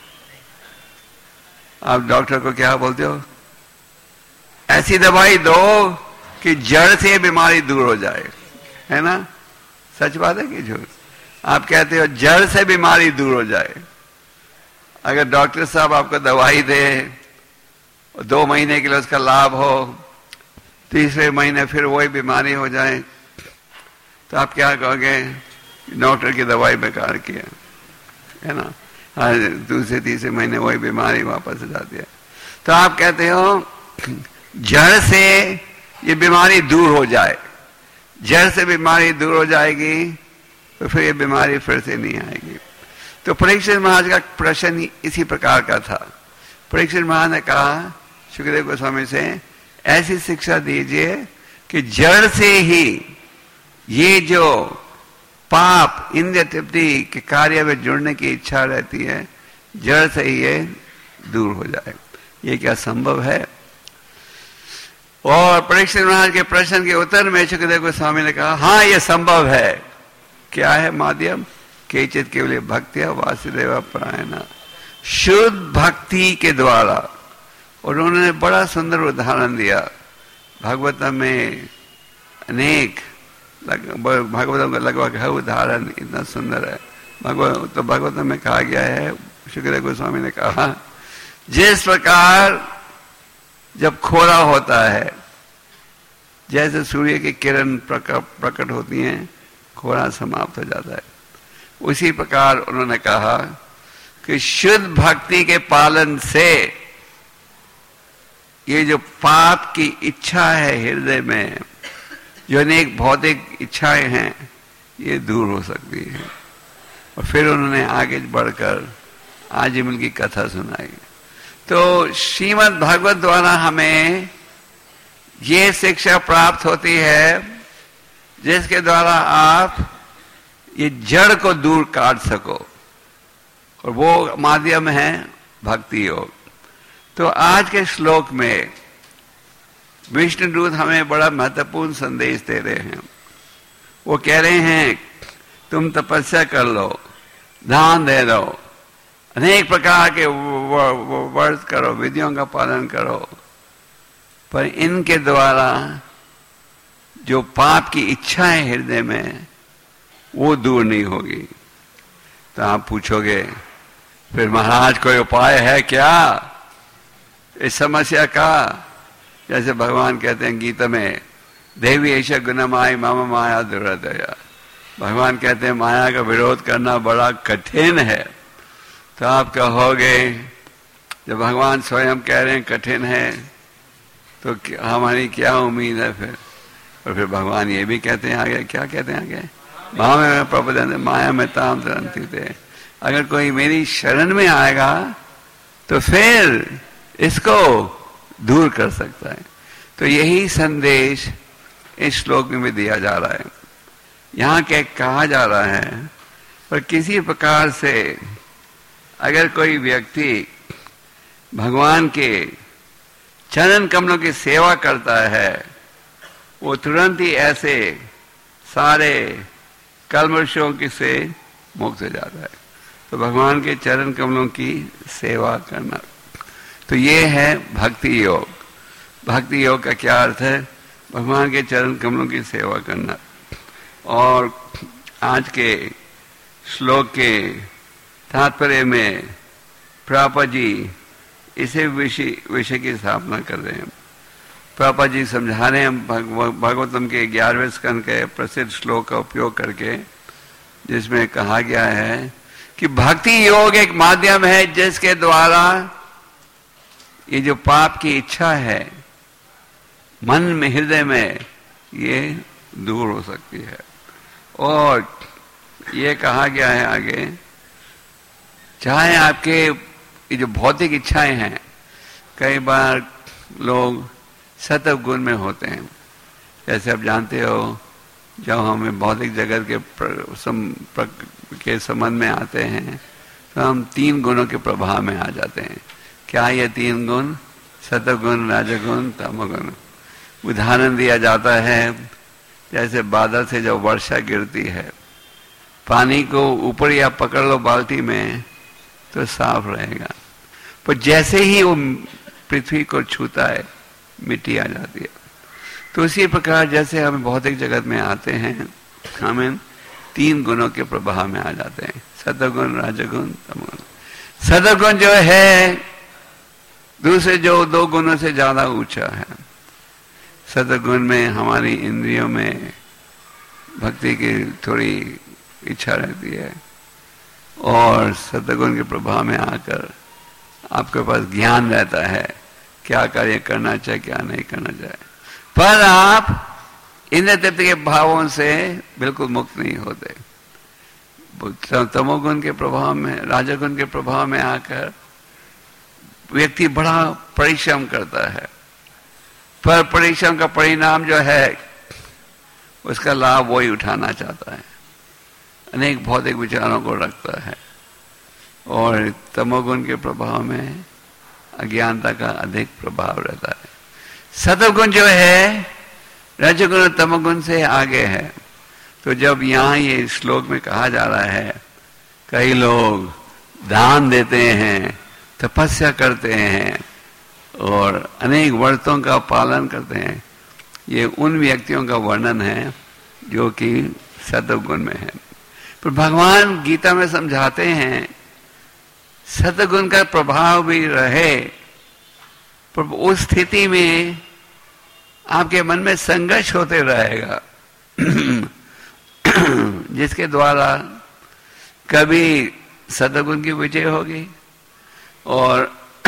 [SPEAKER 1] आप डॉक्टर को क्या बोलते हो? ऐसी दवाई दो कि जड़ से बीमारी दूर हो जाए, है ना? सच बात है कि झूठ? आप कहते हो जड़ से बीमारी दूर हो जाए। अगर डॉक्टर साहब आपको दवाई दे, दो महीने के लिए उसका लाभ हो, तीसरे महीने फिर वही बीमारी हो जाए, तो आप क्या कहोगे? डॉक्टर की दवाई बेकार की है, है ना? दूसरे तीसरे महीने वही बीमारी वापस आ जाती है। तो आप कहते हो जड़ से ये बीमारी दूर हो जाए। जड़ से बीमारी दूर हो जाएगी तो फिर ये बीमारी फिर से नहीं आएगी। तो परीक्षित महाराज का प्रश्न इसी प्रकार का था। परीक्षित महाराज ने कहा सुखदेव गोस्वामी से, ऐसी शिक्षा दीजिए कि जड़ से ही ये जो पाप इंद्रिय तृप्ति के कार्य में जुड़ने की इच्छा रहती है, जड़ से ही ये दूर हो जाए। ये क्या संभव है? और परीक्षित महाराज के प्रश्न के उत्तर में सुखदेव गोस्वामी ने कहा, हाँ ये संभव है। क्या है माध्यम? केचित केवल भक्तिया वासुदेव परायण, शुद्ध भक्ति के द्वारा। और उन्होंने बड़ा सुंदर उदाहरण दिया। भागवतम में अनेक, भागवतम का लगभग हर उदाहरण इतना सुंदर है। भागवत तो भागवतम में कहा गया है, सुखदेव गोस्वामी ने कहा, जिस प्रकार जब खोरा होता है, जैसे सूर्य की किरण प्रकट होती हैं, खोरा समाप्त हो जाता है, उसी प्रकार उन्होंने कहा कि शुद्ध भक्ति के पालन से ये जो पाप की इच्छा है हृदय में, जो अनेक भौतिक इच्छाएं हैं, ये दूर हो सकती है। और फिर उन्होंने आगे बढ़कर आजीवन की कथा सुनाई। तो श्रीमद् भागवत द्वारा हमें ये शिक्षा प्राप्त होती है जिसके द्वारा आप ये जड़ को दूर काट सको, और वो माध्यम है भक्ति योग। तो आज के श्लोक में विष्णुदूत हमें बड़ा महत्वपूर्ण संदेश दे रहे हैं। वो कह रहे हैं तुम तपस्या कर लो, ध्यान दे दो, अनेक प्रकार के व्रत करो, विधियों का पालन करो, पर इनके द्वारा जो पाप की इच्छा है हृदय में, वो दूर नहीं होगी। तो आप पूछोगे फिर महाराज कोई उपाय है क्या इस समस्या का? जैसे भगवान कहते हैं गीता में, देवी ऐसा गुणमाय मामा माया दुर्दया। भगवान कहते हैं माया का विरोध करना बड़ा कठिन है। तो आप कहोगे जब भगवान स्वयं कह रहे हैं कठिन है, तो हमारी क्या उम्मीद है फिर? और फिर भगवान ये भी कहते हैं आगे, क्या कहते हैं आगे, माँ में प्रबोधन माया में ताम तरंती थे। अगर कोई मेरी शरण में आएगा तो फिर इसको दूर कर सकता है। तो यही संदेश इस श्लोक में भी दिया जा रहा है। यहाँ क्या कहा जा रहा है, पर किसी प्रकार से अगर कोई व्यक्ति भगवान के चरण कमलों की सेवा करता है, वो तुरंत ही ऐसे सारे कल्मशों की से मुक्त हो जाता है। तो भगवान के चरण कमलों की सेवा करना, तो ये है भक्ति योग। भक्ति योग का क्या अर्थ है? भगवान के चरण कमलों की सेवा करना। और आज के श्लोक के तात्पर्य में प्रभुपाद जी इसे विषय विषय की स्थापना कर रहे हैं। प्रभुपाद जी समझा रहे हैं भागवतम के ग्यारहवें स्कंद के प्रसिद्ध श्लोक का उपयोग करके, जिसमें कहा गया है कि भक्ति योग एक माध्यम है जिसके द्वारा ये जो पाप की इच्छा है मन में, हृदय में, ये दूर हो सकती है। और ये कहा गया है आगे, चाहे आपके ये जो भौतिक इच्छाएं हैं, कई बार लोग सत्व गुण में होते हैं। जैसे आप जानते हो, जब हमें भौतिक जगत के प्र, सम, प्र, के संबंध में आते हैं तो हम तीन गुणों के प्रभाव में आ जाते हैं। क्या ये तीन गुण? सत्वगुण, राजगुण, तमोगुण। उदाहरण दिया जाता है, जैसे बादल से जब वर्षा गिरती है, पानी को ऊपर या पकड़ लो बाल्टी में तो साफ रहेगा, पर जैसे ही वो पृथ्वी को छूता है मिट्टी आ जाती है। तो इसी प्रकार जैसे हम भौतिक जगत में आते हैं, हमें तीन गुणों के प्रभाव में आ जाते हैं, सत्वगुण, राजगुण, तमोगुण। सत्वगुण जो है दूसरे जो दो गुणों से ज्यादा ऊंचा है। सत्वगुण में हमारी इंद्रियों में भक्ति की थोड़ी इच्छा रहती है, और सत्वगुण के प्रभाव में आकर आपके पास ज्ञान रहता है क्या कार्य करना चाहिए, क्या नहीं करना चाहिए, पर आप इंद्र तत्व के भावों से बिल्कुल मुक्त नहीं होते। तमोगुण के प्रभाव में, राजगुण के प्रभाव में आकर व्यक्ति बड़ा परिश्रम करता है, पर परिश्रम का परिणाम जो है उसका लाभ वही उठाना चाहता है, अनेक भौतिक विचारों को रखता है। और तमोगुण के प्रभाव में अज्ञानता का अधिक प्रभाव रहता है। सत्वगुण जो है रजगुण और तमोगुण से आगे है। तो जब यहाँ ये श्लोक में कहा जा रहा है, कई लोग दान देते हैं, तपस्या करते हैं और अनेक व्रतों का पालन करते हैं, ये उन व्यक्तियों का वर्णन है जो कि सत्वगुण में है। पर भगवान गीता में समझाते हैं सत्वगुण का प्रभाव भी रहे पर उस स्थिति में आपके मन में संघर्ष होते रहेगा जिसके द्वारा कभी सतगुण की विजय होगी और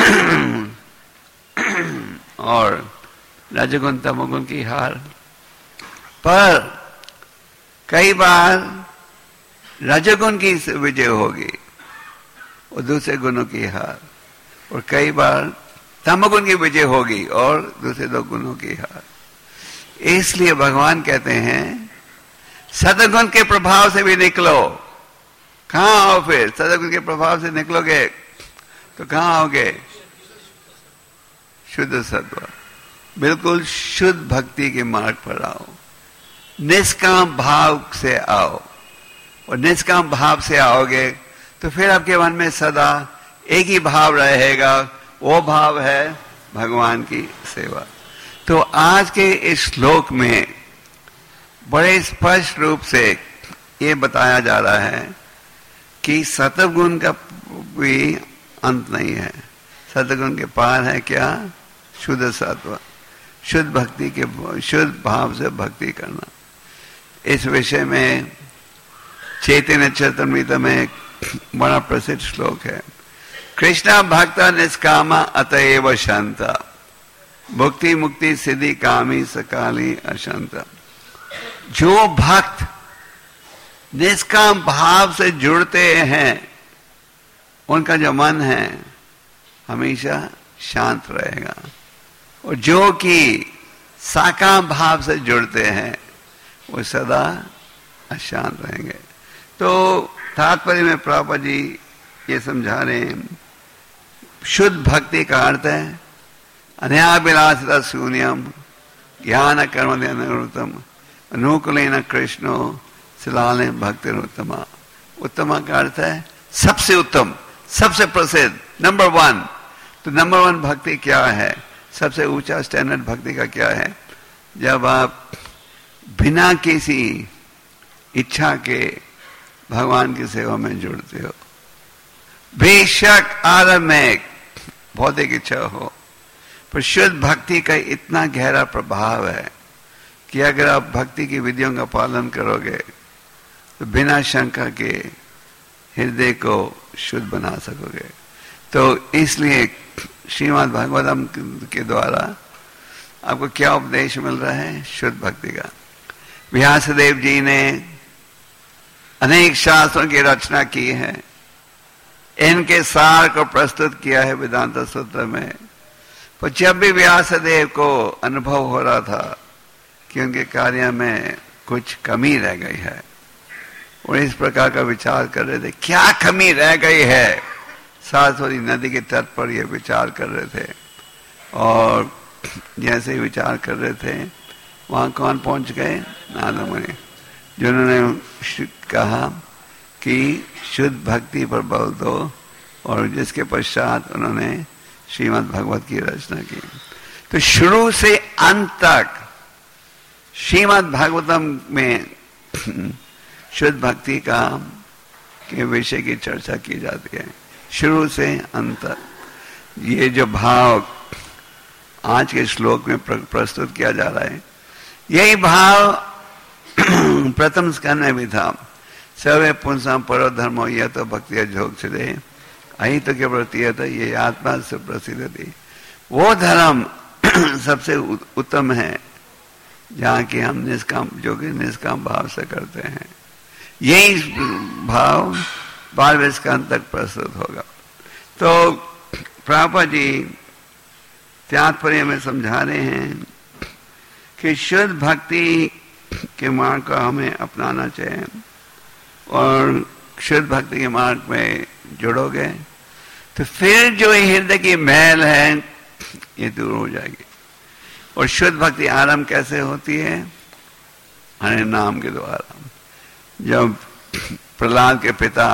[SPEAKER 1] और रजगुण तमोगुण की हार। पर कई बार रजगुण की विजय होगी और दूसरे गुणों की हार, और कई बार तमोगुण की विजय होगी और दूसरे दो गुणों की हार। इसलिए भगवान कहते हैं सतगुण के प्रभाव से भी निकलो। कहां आओ फिर? सतगुण के प्रभाव से निकलोगे तो कहां आओगे? शुद्ध सत्व, बिल्कुल शुद्ध भक्ति के मार्ग पर आओ। निष्काम भाव से आओ, और निष्काम भाव से आओगे तो फिर आपके मन में सदा एक ही भाव रहेगा, वो भाव है भगवान की सेवा। तो आज के इस श्लोक में बड़े स्पष्ट रूप से ये बताया जा रहा है कि सतगुण का भी अंत नहीं है। सतगुण के पार है क्या? शुद्ध सत्व, शुद्ध भक्ति के, शुद्ध भाव से भक्ति करना। इस विषय में चैतन्य चरितामृत में एक बड़ा प्रसिद्ध श्लोक है, कृष्णा भक्ता निष्कामा अतएव शांता, भुक्ति मुक्ति सिद्धि कामी सकाली अशांता। जो भक्त निष्काम भाव से जुड़ते हैं उनका जो मन है हमेशा शांत रहेगा, और जो कि साकाम भाव से जुड़ते हैं वो सदा अशांत रहेंगे। तो तात्पर्य में प्रभुपाद जी ये समझा रहे हैं, शुद्ध भक्ति का अर्थ है अनयाभिलाषिता शून्यम ज्ञान कर्म ध्यानोत्तम अनुकूलेन कृष्णो शिलाले भक्ति उत्तमा। उत्तमा का अर्थ है सबसे उत्तम, सबसे प्रसिद्ध, नंबर वन। तो नंबर वन भक्ति क्या है? सबसे ऊंचा स्टैंडर्ड भक्ति का क्या है? जब आप बिना किसी इच्छा के भगवान की सेवा में जुड़ते हो। बेशक आरंभ में भौतिक इच्छा हो, पर शुद्ध भक्ति का इतना गहरा प्रभाव है कि अगर आप भक्ति की विधियों का पालन करोगे तो बिना शंका के हृदय को शुद्ध बना सकोगे। तो इसलिए श्रीमद् भागवतम के द्वारा आपको क्या उपदेश मिल रहा है? शुद्ध भक्ति का। व्यासदेव जी ने अनेक शास्त्रों की रचना की है, इनके सार को प्रस्तुत किया है वेदांत सूत्र में। पर जब भी व्यासदेव को अनुभव हो रहा था कि उनके कार्य में कुछ कमी रह गई है, और इस प्रकार का विचार कर रहे थे, क्या कमी रह गई है? सरस्वती नदी के तट पर ये विचार कर रहे थे, और जैसे ही विचार कर रहे थे वहां कौन पहुंच गए? नारद मुनि, जिन्होंने कहा कि शुद्ध भक्ति पर बल दो, और जिसके पश्चात उन्होंने श्रीमद् भागवत की रचना की। तो शुरू से अंत तक श्रीमद् भागवतम में शुद्ध भक्ति का के विषय की चर्चा की जाती है, शुरू से अंत तक। ये जो भाव आज के श्लोक में प्रस्तुत किया जा रहा है, यही भाव प्रथम स्कंद में भी था। सर्वे पुंसाम परो धर्मो यह तो भक्ति जोग छिदे अही तो के प्रति था, ये आत्मा से प्रसिद्ध थी। वो धर्म सबसे उत्तम है जहाँ की हम निष्काम, जो कि निष्काम भाव से करते हैं। यही भाव बारहवें स्कंद तक प्रस्तुत होगा। तो प्रभुपाद जी तात्पर्य में समझा रहे हैं कि शुद्ध भक्ति के मार्ग को हमें अपनाना चाहिए, और शुद्ध भक्ति के मार्ग में जुड़ोगे तो फिर जो हृदय की मैल है ये दूर हो जाएगी। और शुद्ध भक्ति आरंभ कैसे होती है? हरे नाम के द्वारा। जब प्रहलाद के पिता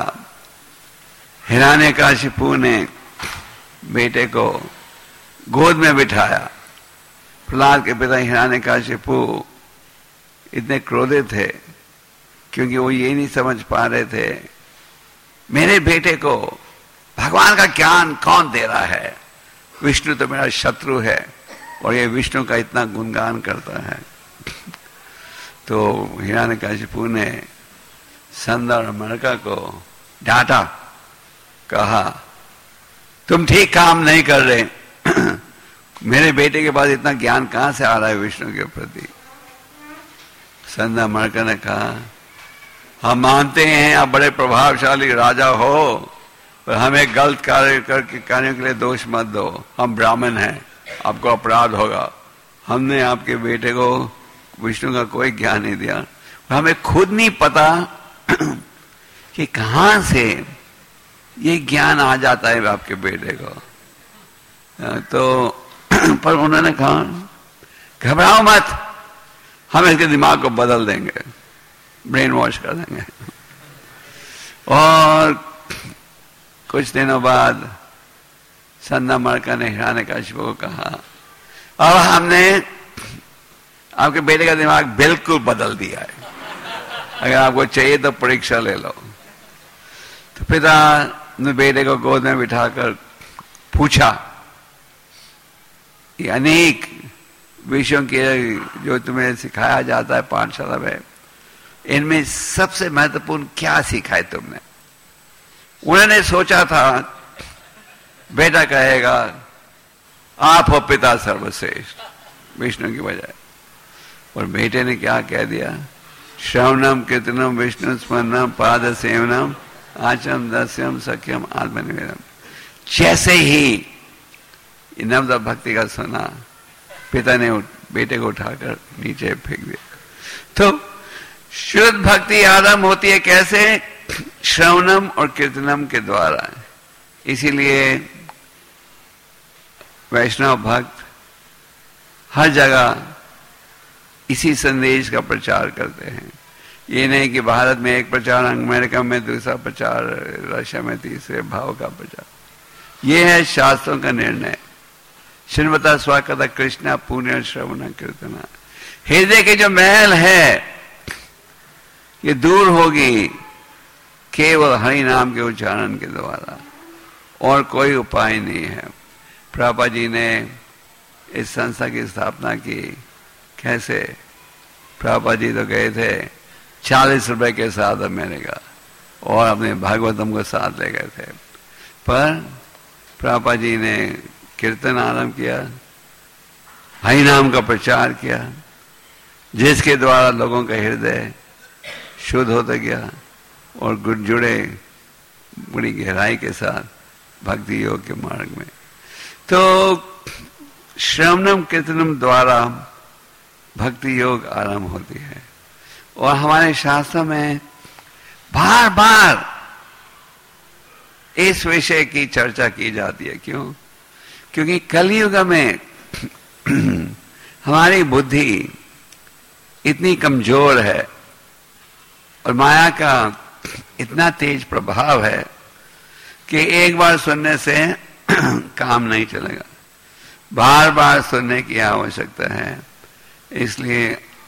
[SPEAKER 1] हिरण्यकशिपु ने बेटे को गोद में बिठाया, प्रहलाद के पिता हिरण्यकशिपु इतने क्रोधित थे क्योंकि वो ये नहीं समझ पा रहे थे मेरे बेटे को भगवान का ज्ञान कौन दे रहा है, विष्णु तो मेरा शत्रु है, और ये विष्णु का इतना गुणगान करता है। तो हिरण्यकशिपु ने संदा और मरका को डांटा, कहा तुम ठीक काम नहीं कर रहे, मेरे बेटे के पास इतना ज्ञान कहां से आ रहा है विष्णु के प्रति। संदा मरका ने कहा हम मानते हैं आप बड़े प्रभावशाली राजा हो, पर हमें गलत कार्य करके कार्यों के लिए दोष मत दो, हम ब्राह्मण हैं, आपको अपराध होगा। हमने आपके बेटे को विष्णु का कोई ज्ञान नहीं दिया, हमें खुद नहीं पता कि कहां से ये ज्ञान आ जाता है आपके बेटे को। तो पर उन्होंने कहा घबराओ मत, हम इसके दिमाग को बदल देंगे, ब्रेन वॉश कर देंगे। और कुछ दिनों बाद संदा मरका ने हिरण्यकशिपु को कहा अब हमने आपके बेटे का दिमाग बिल्कुल बदल दिया है, अगर आपको चाहिए तो परीक्षा ले लो। तो पिता ने बेटे को गोद में बिठाकर पूछा कि अनेक विषयों के जो तुम्हें सिखाया जाता है पाठशाला में, इनमें सबसे महत्वपूर्ण क्या सीखा है तुमने। उन्होंने सोचा था बेटा कहेगा आप हो पिता सर्वश्रेष्ठ विष्णु की बजाय, और बेटे ने क्या कह दिया, श्रवणम कीर्तनम विष्णु स्मरणम पाद सेवनम आचम दस्यम सख्यम आत्मनिवेदम। जैसे ही नवदा भक्ति का सुना, पिता ने बेटे को उठाकर नीचे फेंक दिया। तो शुद्ध भक्ति आरंभ होती है कैसे, श्रवणम और कीर्तनम के द्वारा। इसीलिए वैष्णव भक्त हर जगह इसी संदेश का प्रचार करते हैं। ये नहीं कि भारत में एक प्रचार, अमेरिका में दूसरा प्रचार, रशिया में तीसरे भाव का प्रचार। ये है शास्त्रों का निर्णय। श्रीमता स्वाकता कृष्णा पुण्य श्रवण कीर्तना। हृदय के जो मैल है ये दूर होगी केवल हरि नाम के उच्चारण के द्वारा, और कोई उपाय नहीं है। प्रभुपाद जी ने इस संस्था की स्थापना की कैसे। प्रभुपाद जी तो गए थे चालीस रुपए के साथ अमेरिका, और अपने भागवतम को साथ ले गए थे, पर प्रभुपाद जी ने कीर्तन आरंभ किया, हरि नाम का प्रचार किया, जिसके द्वारा लोगों का हृदय शुद्ध होता गया और जुड़े बड़ी गहराई के साथ भक्ति योग के मार्ग में। तो श्रवणम कीर्तनम द्वारा भक्ति योग आरंभ होती है। और हमारे शास्त्रों में बार बार इस विषय की चर्चा की जाती है। क्यों? क्योंकि कलयुग में हमारी बुद्धि इतनी कमजोर है और माया का इतना तेज प्रभाव है कि एक बार सुनने से काम नहीं चलेगा, बार बार सुनने की आवश्यकता है। इसलिए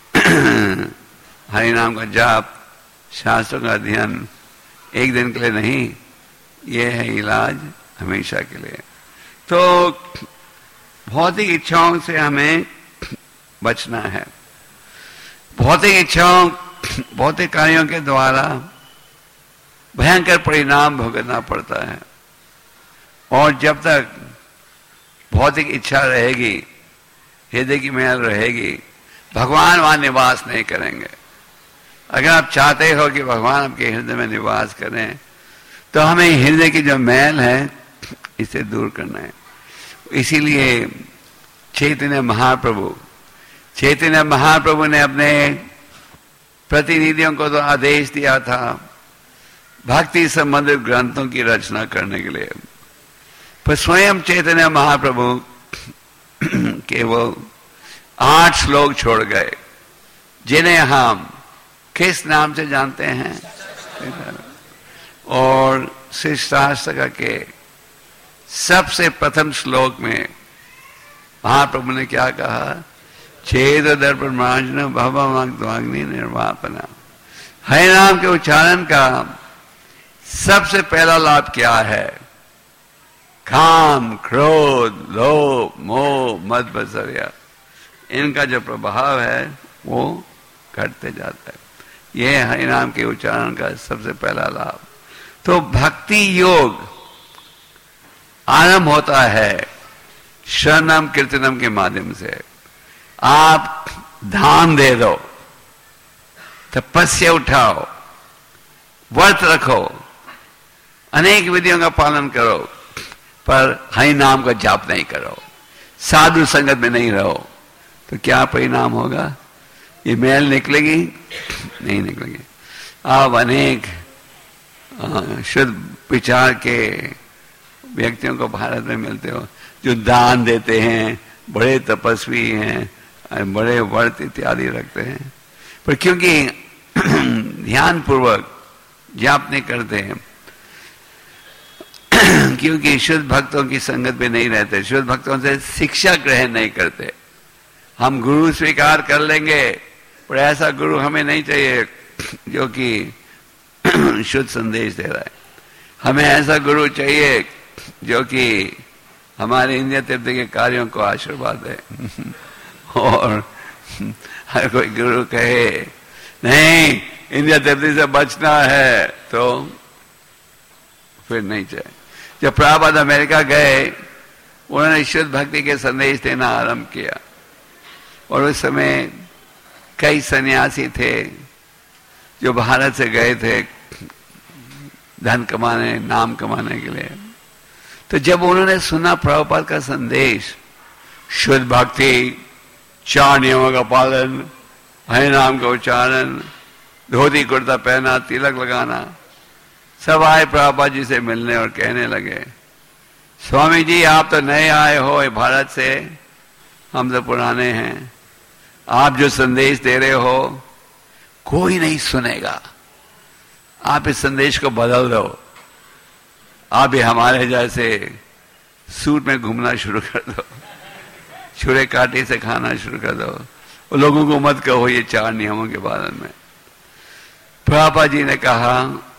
[SPEAKER 1] हरि नाम का जाप, शास्त्रों का अध्ययन एक दिन के लिए नहीं, ये है इलाज हमेशा के लिए। तो भौतिक इच्छाओं से हमें बचना है। भौतिक इच्छाओं, भौतिक कार्यों के द्वारा भयंकर परिणाम भुगतना पड़ता है, और जब तक भौतिक इच्छा रहेगी, हृदय की मैल रहेगी, भगवान वहां निवास नहीं करेंगे। अगर आप चाहते हो कि भगवान आपके हृदय में निवास करें, तो हमें हृदय की जो मैल है इसे दूर करना है। इसीलिए चैतन्य महाप्रभु चैतन्य महाप्रभु ने अपने प्रतिनिधियों को तो आदेश दिया था भक्ति संबंधित ग्रंथों की रचना करने के लिए, पर स्वयं चैतन्य महाप्रभु केवल आठ श्लोक छोड़ गए, जिन्हें हम किस नाम से जानते हैं। और शिष्टाष्टक के सबसे प्रथम श्लोक में महाप्रभु ने क्या कहा, छेद दर्पण मार्जन भवमग्नि निर्वापना। हरि नाम के उच्चारण का सबसे पहला लाभ क्या है? काम, क्रोध, लोभ, मोह, मद, मत्सर्य, इनका जो प्रभाव है वो घटते जाता है। यह हरि नाम के उच्चारण का सबसे पहला लाभ। तो भक्ति योग आरंभ होता है श्रवणम कीर्तनम के माध्यम से। आप ध्यान दे दो, तपस्या उठाओ, व्रत रखो, अनेक विधियों का पालन करो, पर हरि नाम का जाप नहीं करो, साधु संगत में नहीं रहो, तो क्या परिणाम होगा? ये मैल निकलेगी? नहीं निकलेगी। आप अनेक शुद्ध विचार के व्यक्तियों को भारत में मिलते हो जो दान देते हैं, बड़े तपस्वी हैं, बड़े व्रत इत्यादि रखते हैं, पर क्योंकि ध्यान पूर्वक जाप नहीं करते हैं, क्योंकि शुद्ध भक्तों की संगत में नहीं रहते, शुद्ध भक्तों से शिक्षा ग्रहण नहीं करते। हम गुरु स्वीकार कर लेंगे, पर ऐसा गुरु हमें नहीं चाहिए जो कि शुद्ध संदेश दे रहा है। हमें ऐसा गुरु चाहिए जो कि हमारे इंद्रिय तृप्ति के कार्यों को आशीर्वाद दे। और हर कोई गुरु कहे नहीं इंद्रिय तृप्ति से बचना है, तो फिर नहीं चाहिए। जब प्रभुपाद अमेरिका गए, उन्होंने शुद्ध भक्ति के संदेश देना आरंभ किया, और उस समय कई सन्यासी थे जो भारत से गए थे धन कमाने, नाम कमाने के लिए। तो जब उन्होंने सुना प्रभुपाद का संदेश, शुद्ध भक्ति, चार नियमों का पालन, हरि नाम का उच्चारण, धोती कुर्ता पहना, तिलक लगाना, सब आए प्रभुपाद जी से मिलने और कहने लगे, स्वामी जी आप तो नए आए हो भारत से, हम तो पुराने हैं, आप जो संदेश दे रहे हो कोई नहीं सुनेगा, आप इस संदेश को बदल दो, आप भी हमारे जैसे सूट में घूमना शुरू कर दो, छुरे काटे से खाना शुरू कर दो, और लोगों को मत कहो ये चार नियमों के बारे में। प्रभुपाद जी ने कहा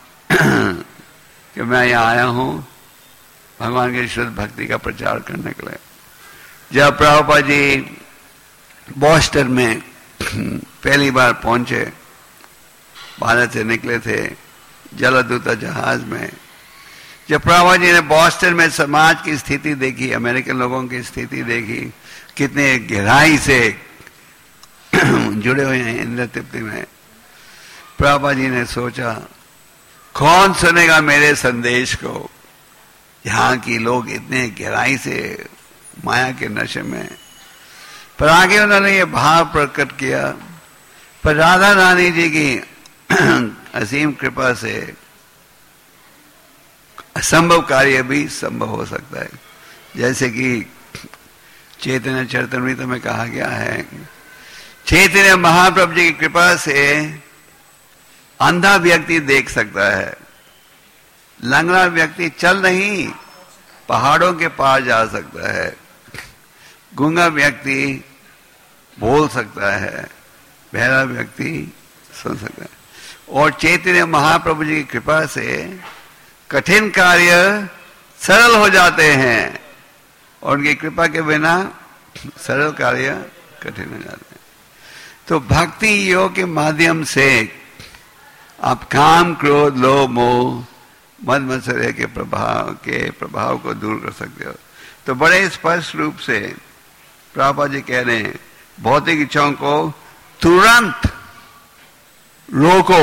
[SPEAKER 1] कि मैं यहाँ आया हूं भगवान की शुद्ध भक्ति का प्रचार करने के लिए। जब प्रभुपाद जी बॉस्टन में पहली बार पहुंचे, भारत से निकले थे जलदूत जहाज में, जब प्रभुपाद जी ने बॉस्टन में समाज की स्थिति देखी, अमेरिकन लोगों की स्थिति देखी, कितने गहराई से जुड़े हुए हैं इंद्रिय तृप्ति में, प्रभुपाद जी ने सोचा कौन सुनेगा मेरे संदेश को, यहाँ की लोग इतने गहराई से माया के नशे में। पर आगे उन्होंने ये भाव प्रकट किया, पर राधा रानी जी की असीम कृपा से असंभव कार्य भी संभव हो सकता है। जैसे कि चैतन्य चरितमृत में कहा गया है, चैतन्य महाप्रभु जी की कृपा से अंधा व्यक्ति देख सकता है, लंगड़ा व्यक्ति चल नहीं पहाड़ों के पार जा सकता है, गूंगा व्यक्ति बोल सकता है, बहरा व्यक्ति सुन सकता है। और चैतन्य महाप्रभु जी की कृपा से कठिन कार्य सरल हो जाते हैं, और उनकी कृपा के बिना सरल कार्य कठिन हो जाते हैं। तो भक्ति योग के माध्यम से आप काम, क्रोध, लोभ, मोह, मद मत्सर्य के प्रभाव के प्रभाव को दूर कर सकते हो। तो बड़े स्पष्ट रूप से प्रभुपाद जी कह रहे हैं, भौतिक इच्छाओं को तुरंत रोको,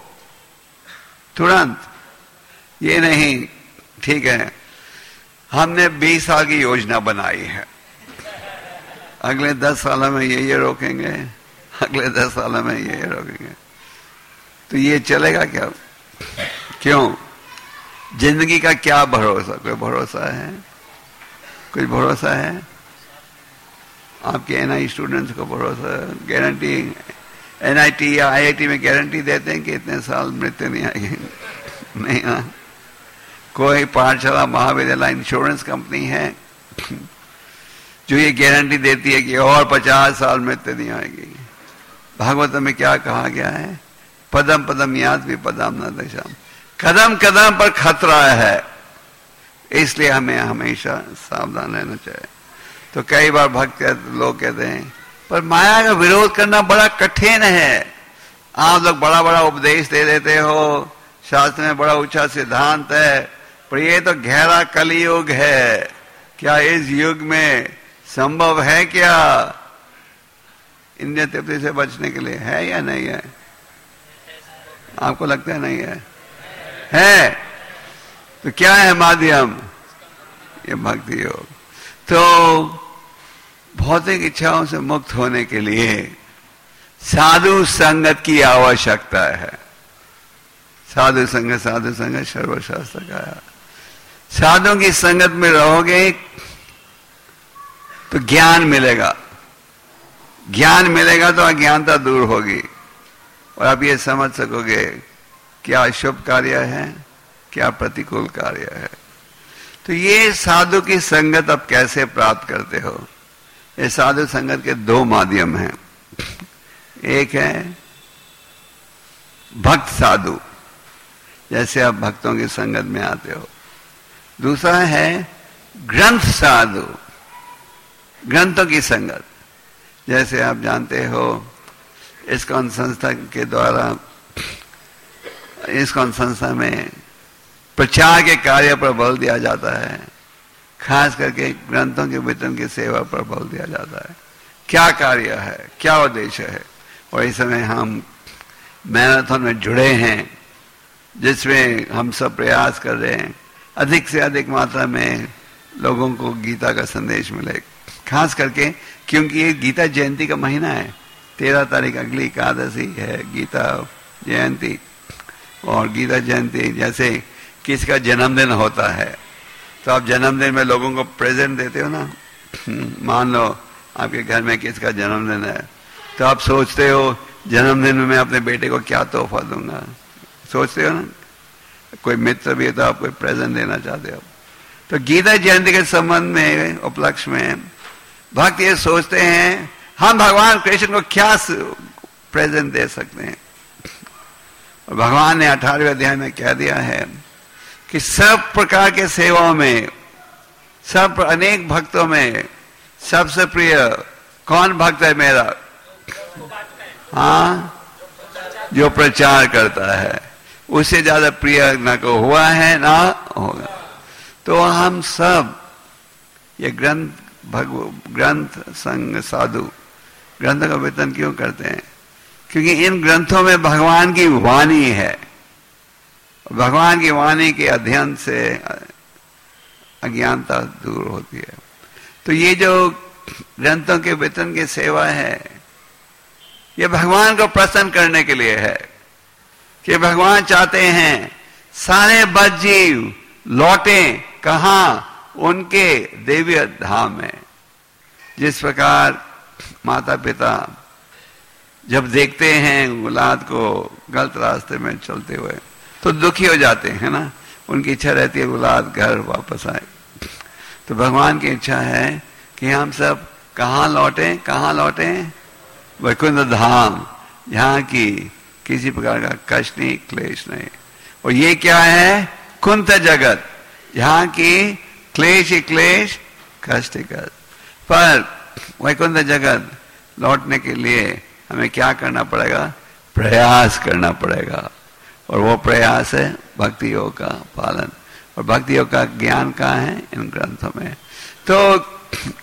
[SPEAKER 1] तुरंत। ये नहीं ठीक है हमने बीस साल की योजना बनाई है, अगले दस सालों में ये ये रोकेंगे, अगले दस सालों में ये ये रोकेंगे, तो ये चलेगा क्या? क्यों? जिंदगी का क्या भरोसा? कोई भरोसा है? कुछ भरोसा है? आपके एनआई स्टूडेंट्स को भरोसा, गारंटी एनआईटी या आईआईटी में गारंटी देते हैं कि इतने साल मृत्यु नहीं आएगी? नहीं ना। कोई पाठशाला, महाविद्यालय, इंश्योरेंस कंपनी है जो ये गारंटी देती है कि और पचास साल मृत्यु नहीं आएगी? भागवत में क्या कहा गया है? पदम पदम याद भी पदम न दशाम, कदम कदम पर खतरा है। इसलिए हमें हमेशा सावधान रहना चाहिए। तो कई बार भक्त लोग कहते हैं पर माया का विरोध करना बड़ा कठिन है। आप लोग बड़ा बड़ा उपदेश दे देते हो, शास्त्र में बड़ा ऊंचा सिद्धांत है, पर ये तो गहरा कलियुग है। क्या इस युग में संभव है क्या इंद्रिय तृप्ति से बचने के लिए? है या नहीं है? आपको लगता है नहीं है? है। तो क्या है माध्यम? ये भक्ति योग। तो भौतिक इच्छाओं से मुक्त होने के लिए साधु संगत की आवश्यकता है। साधु संगत, साधु संगत सर्वशास्त्र का है। साधुओं की संगत में रहोगे तो ज्ञान मिलेगा, ज्ञान मिलेगा तो अज्ञानता दूर होगी और आप ये समझ सकोगे क्या शुभ कार्य है, क्या प्रतिकूल कार्य है। तो ये साधु की संगत आप कैसे प्राप्त करते हो? ये साधु संगत के दो माध्यम हैं। एक है भक्त साधु, जैसे आप भक्तों की संगत में आते हो। दूसरा है ग्रंथ साधु, ग्रंथों की संगत। जैसे आप जानते हो इस्कॉन संस्था के द्वारा, इस्कॉन संस्था में प्रचार के कार्य पर बल दिया जाता है, खास करके ग्रंथों के वितरण की सेवा पर बल दिया जाता है। क्या कार्य है, क्या उद्देश्य है? और इस समय हम मैराथन में जुड़े हैं जिसमें हम सब प्रयास कर रहे हैं अधिक से अधिक मात्रा में लोगों को गीता का संदेश मिले। खास करके क्योंकि ये गीता जयंती का महीना है, तेरह तारीख अगली एकादशी है गीता जयंती। और गीता जयंती जैसे किसका जन्मदिन होता है तो आप जन्मदिन में लोगों को प्रेजेंट देते हो ना। मान लो आपके घर में किसका जन्मदिन है तो आप सोचते हो जन्मदिन में मैं अपने बेटे को क्या तोहफा दूंगा, सोचते हो ना। कोई मित्र भी है तो आप कोई प्रेजेंट देना चाहते हो। तो गीता जयंती के संबंध में, उपलक्ष्य में भक्त ये सोचते हैं हम भगवान कृष्ण को क्या प्रेजेंट दे सकते हैं। और भगवान ने अठारहवें अध्याय में कह दिया है कि सब प्रकार के सेवाओं में, सब अनेक भक्तों में सबसे प्रिय कौन भक्त है मेरा? हाँ, जो प्रचार करता है। उससे ज्यादा प्रिय ना को हुआ है ना होगा। तो हम सब ये ग्रंथ भगव ग्रंथ संग साधु ग्रंथों का वितरण क्यों करते हैं? क्योंकि इन ग्रंथों में भगवान की वाणी है। भगवान की वाणी के अध्ययन से अज्ञानता दूर होती है। तो ये जो ग्रंथों के वितरण की सेवा है ये भगवान को प्रसन्न करने के लिए है कि भगवान चाहते हैं सारे बद्ध जीव लौटे कहां? उनके दिव्य धाम में। जिस प्रकार माता पिता जब देखते हैं औलाद को गलत रास्ते में चलते हुए तो दुखी हो जाते हैं ना, उनकी इच्छा रहती है औलाद घर वापस आए। तो भगवान की इच्छा है कि हम सब कहां लौटे? कहां लौटे? वैकुंठ धाम, जहां की किसी प्रकार का कष्ट नहीं, क्लेश नहीं। और ये क्या है? कुंत जगत, जहां की क्लेश ही क्लेश, कष्ट ही कष्ट। पर वैकुंठ जगत लौटने के लिए हमें क्या करना पड़ेगा? प्रयास करना पड़ेगा। और वो प्रयास है भक्ति योग का पालन। और भक्ति योग का ज्ञान कहाँ है? इन ग्रंथों में। तो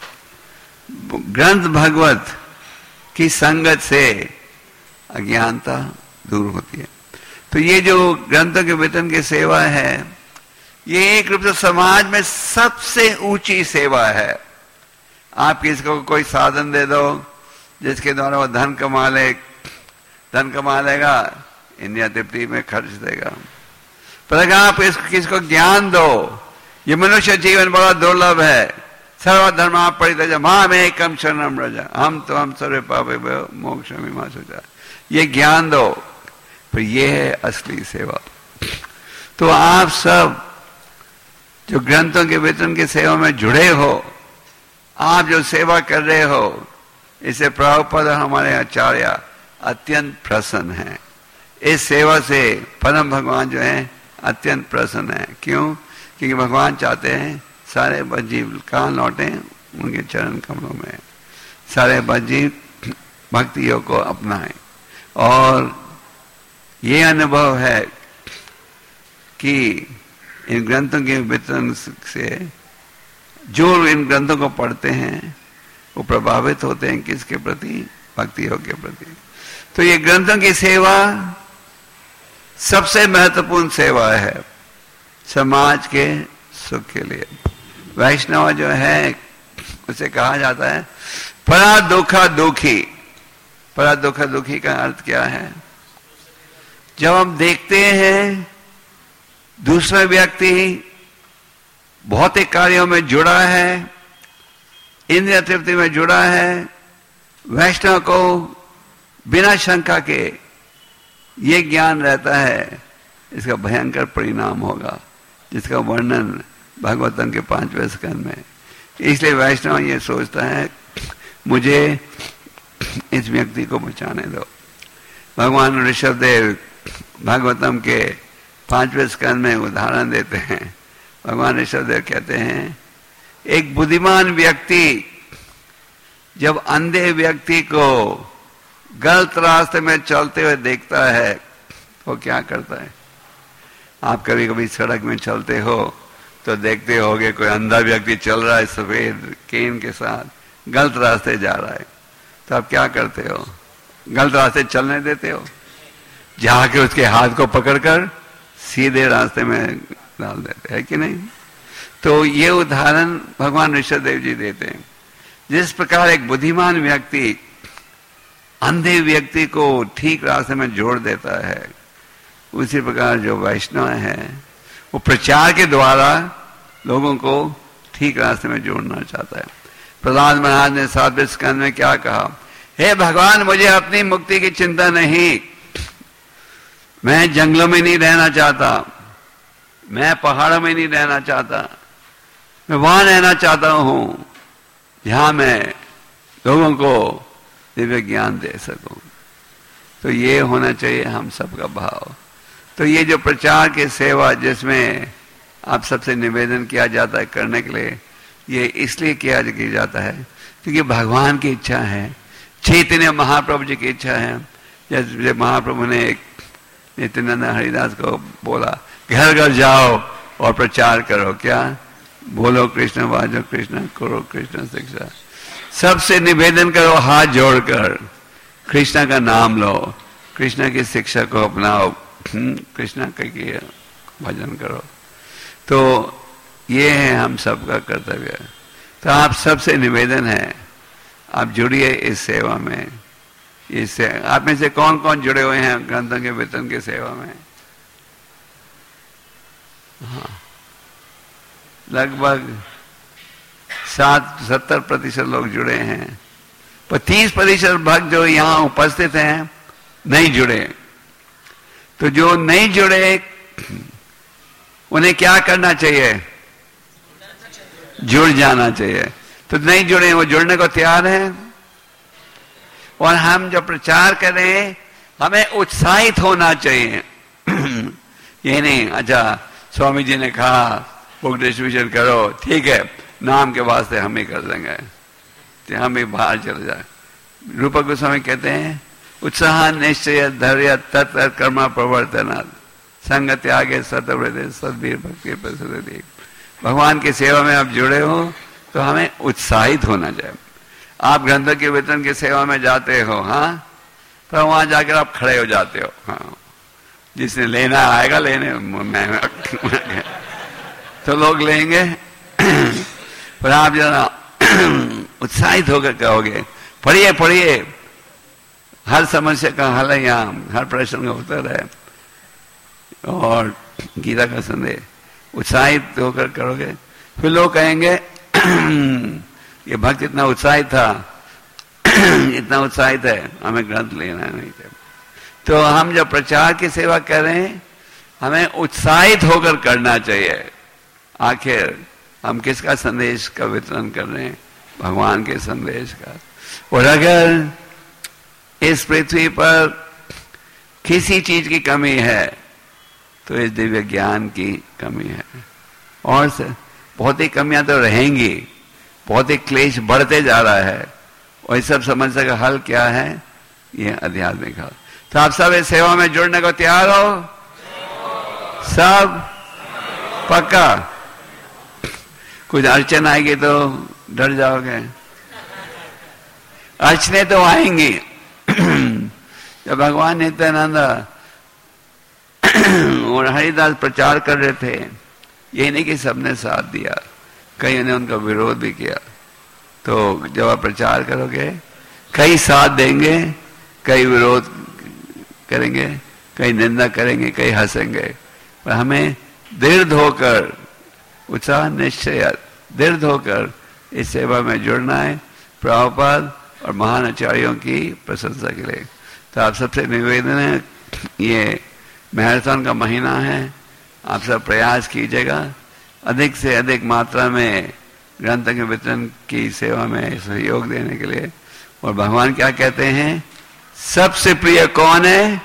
[SPEAKER 1] ग्रंथ भगवत की संगत से अज्ञानता दूर होती है। तो ये जो ग्रंथों के वितरण की सेवा है ये एक रूप से समाज में सबसे ऊंची सेवा है। आप किसको कोई साधन दे दो जिसके द्वारा वो धन कमा ले, धन कमा लेगा, इंद्रिय तृप्ति में खर्च देगा। पर अगर आप इसको किसको ज्ञान दो, ये मनुष्य जीवन बड़ा दुर्लभ है। सर्वधर्मा परित्यज माम एकम शरणम व्रज, हम तो हम सर्वे पापेभ्यो मोक्षमिमा शुचा। ये ज्ञान दो, पर ये है असली सेवा। तो आप सब जो ग्रंथों के वितरण की सेवा में जुड़े हो, आप जो सेवा कर रहे हो, इसे प्रभुपाद हमारे आचार्य अत्यंत प्रसन्न हैं। इस सेवा से परम भगवान जो है अत्यंत प्रसन्न है। क्यों? क्योंकि भगवान चाहते हैं सारे बज्जीव कहाँ लौटे, उनके चरण कमलों में। सारे बज्जीव भक्ति योग को अपनाएं। और ये अनुभव है कि इन ग्रंथों के वितरण से जो इन ग्रंथों को पढ़ते हैं वो प्रभावित होते हैं किसके प्रति? भक्ति योग के प्रति। तो ये ग्रंथों की सेवा सबसे महत्वपूर्ण सेवा है समाज के सुख के लिए। वैष्णव जो है उसे कहा जाता है परा दुखा दुखी। परा दुखा दुखी का अर्थ क्या है? जब हम देखते हैं दूसरा व्यक्ति भौतिक कार्यों में जुड़ा है, इंद्रिय तृप्ति में जुड़ा है, वैष्णव को बिना शंका के ये ज्ञान रहता है इसका भयंकर परिणाम होगा, जिसका वर्णन भागवतम के पांचवें स्कंद में। इसलिए वैष्णव ये सोचता है मुझे इस व्यक्ति को बचाने दो। भगवान ऋषभदेव भागवतम के पांचवें स्कंद में उदाहरण देते हैं। भगवान ऋषभदेव कहते हैं एक बुद्धिमान व्यक्ति जब अंधे व्यक्ति को गलत रास्ते में चलते हुए देखता है तो क्या करता है? आप कभी कभी सड़क में चलते हो तो देखते होगे कोई अंधा व्यक्ति चल रहा है सफेद केन के साथ, गलत रास्ते जा रहा है, तो आप क्या करते हो? गलत रास्ते चलने देते हो? जाके उसके हाथ को पकड़कर सीधे रास्ते में डाल देते हैं कि नहीं? तो ये उदाहरण भगवान ऋषभदेव जी देते हैं। जिस प्रकार एक बुद्धिमान व्यक्ति अंधे व्यक्ति को ठीक रास्ते में जोड़ देता है, उसी प्रकार जो वैष्णव है वो प्रचार के द्वारा लोगों को ठीक रास्ते में जोड़ना चाहता है। प्रहलाद महाराज ने सातवें स्कंद में क्या कहा? हे भगवान, मुझे अपनी मुक्ति की चिंता नहीं, मैं जंगलों में नहीं रहना चाहता, मैं पहाड़ों में नहीं रहना चाहता, मैं वहां रहना चाहता हूं जहां मैं लोगों को दिव्य ज्ञान दे सकूं। तो ये होना चाहिए हम सबका भाव। तो ये जो प्रचार की सेवा जिसमें आप सबसे निवेदन किया जाता है करने के लिए, ये इसलिए किया किया जाता है क्योंकि भगवान की इच्छा है, चैतन्य महाप्रभु जी की इच्छा है। जैसे महाप्रभु ने नित्यानंद हरिदास को बोला घर घर जाओ और प्रचार करो, क्या बोलो कृष्ण वाजो कृष्ण करो कृष्ण शिक्षा। सबसे निवेदन करो हाथ जोड़कर, कृष्ण का नाम लो, कृष्ण की शिक्षा को अपनाओ, कृष्ण के भजन करो। तो ये है हम सबका कर्तव्य। तो आप सबसे निवेदन है आप जुड़िए इस सेवा में। इससे आप में से कौन कौन जुड़े हुए हैं ग्रंथों के वितरण की सेवा में? हाँ, लगभग सात सत्तर प्रतिशत लोग जुड़े हैं, पर तीस प्रतिशत भक्त जो यहाँ उपस्थित हैं नहीं जुड़े। तो जो नहीं जुड़े उन्हें क्या करना चाहिए? जुड़ जाना चाहिए। तो नहीं जुड़े, वो जुड़ने को तैयार है। और हम जो प्रचार करें हमें उत्साहित होना चाहिए। ये नहीं अच्छा स्वामी जी ने कहा बुक डिस्ट्रीब्यूशन करो, ठीक है नाम के वास्ते हम ही कर देंगे, तो हम ही बाहर चले जाए। रूपक गोस्वामी कहते हैं उत्साह निश्चय धैर्य तत्व कर्म प्रवर्तना संग त्यागे सतव्रत सद्वीर भक्ति प्रसिद्धि। भगवान की सेवा में आप जुड़े हो तो हमें उत्साहित होना चाहिए। आप ग्रंथों के वितरण की सेवा में जाते हो, हाँ, पर वहां जाकर आप खड़े हो जाते हो, हाँ, जिसने लेना आएगा लेने मैं तो लोग लेंगे, पर आप जरा उत्साहित होकर कहोगे पढ़िए पढ़िए, हर समस्या का हल है यहाँ, हर प्रश्न का उत्तर है और गीता का संदेश, उत्साहित होकर करोगे, फिर लोग कहेंगे ये भक्त इतना उत्साहित था इतना उत्साहित है, हमें ग्रंथ लेना नहीं चाहिए। तो हम जब प्रचार की सेवा कर रहे हैं हमें उत्साहित होकर करना चाहिए। आखिर हम किसका संदेश का वितरण कर रहे हैं? भगवान के संदेश का। और अगर इस पृथ्वी पर किसी चीज की कमी है तो इस दिव्य ज्ञान की कमी है। और से बहुत ही कमियां तो रहेंगी, बहुत ही क्लेश बढ़ते जा रहा है, और इस सब समस्या का हल क्या है? ये आध्यात्मिक हल। तो आप सब इस सेवा में जुड़ने को तैयार हो? सब पक्का? कुछ अड़चन आएगी तो डर जाओगे? अड़चने तो आएंगी। जब भगवान नित्यानंद और हरिदास प्रचार कर रहे थे, यही नहीं कि सबने साथ दिया, कई ने उनका विरोध भी किया। तो जब आप प्रचार करोगे, कई साथ देंगे, कई विरोध करेंगे, कई निंदा करेंगे, कई हंसेंगे, पर हमें दृढ़ होकर, उत्साह निश्चय दृढ़ होकर इस सेवा में जुड़ना है, प्रभुपाद और महान आचार्यों की प्रशंसा के लिए। तो आप सबसे निवेदन है, ये मैराथन का महीना है, आप सब प्रयास कीजिएगा अधिक से अधिक मात्रा में ग्रंथ के वितरण की सेवा में सहयोग देने के लिए। और भगवान क्या कहते हैं? सबसे प्रिय कौन है?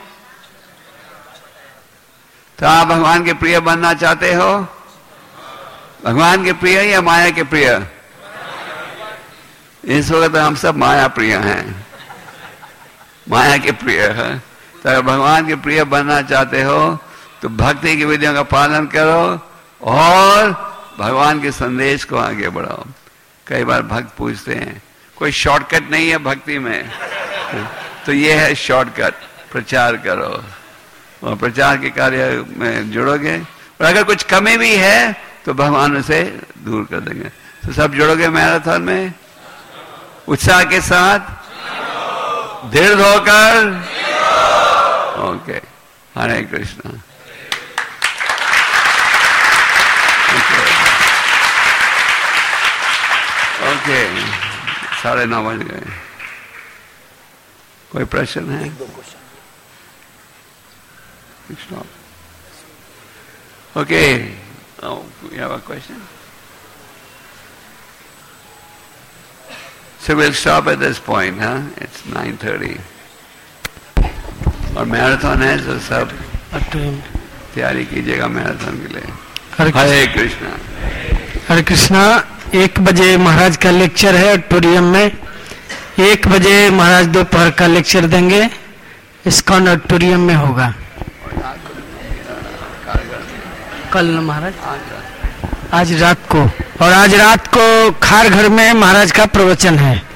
[SPEAKER 1] तो आप भगवान के प्रिय बनना चाहते हो? भगवान के प्रिय या माया के प्रिय? इस वक्त हम सब माया प्रिय हैं, माया के प्रिय है। तो अगर भगवान के प्रिय बनना चाहते हो तो भक्ति की विधियों का पालन करो और भगवान के संदेश को आगे बढ़ाओ। कई बार भक्त पूछते हैं, कोई शॉर्टकट नहीं है भक्ति में? तो ये है शॉर्टकट, प्रचार करो और प्रचार के कार्य में जुड़ोगे, और अगर कुछ कमी भी है तो भगवान उसे दूर कर देंगे। तो सब जुड़ोगे मैराथन में उत्साह के साथ, दृढ़ होकर। ओके, हरे कृष्णा। ओके, साढ़े नौ बज गए। कोई प्रश्न है? Okay, you have a question? So we'll stop at this point, huh? It's nine thirty. और मैराथन है, तो सब तैयारी कीजिएगा मैराथन के लिए। हरे कृष्णा।
[SPEAKER 3] हरे कृष्णा। एक बजे महाराज का लेक्चर है ऑडिटोरियम में, एक बजे महाराज दोपहर का लेक्चर देंगे, इस्कॉन ऑडिटोरियम में होगा। कल न महाराज, आज रात को, और आज रात को खार घर में महाराज का प्रवचन है।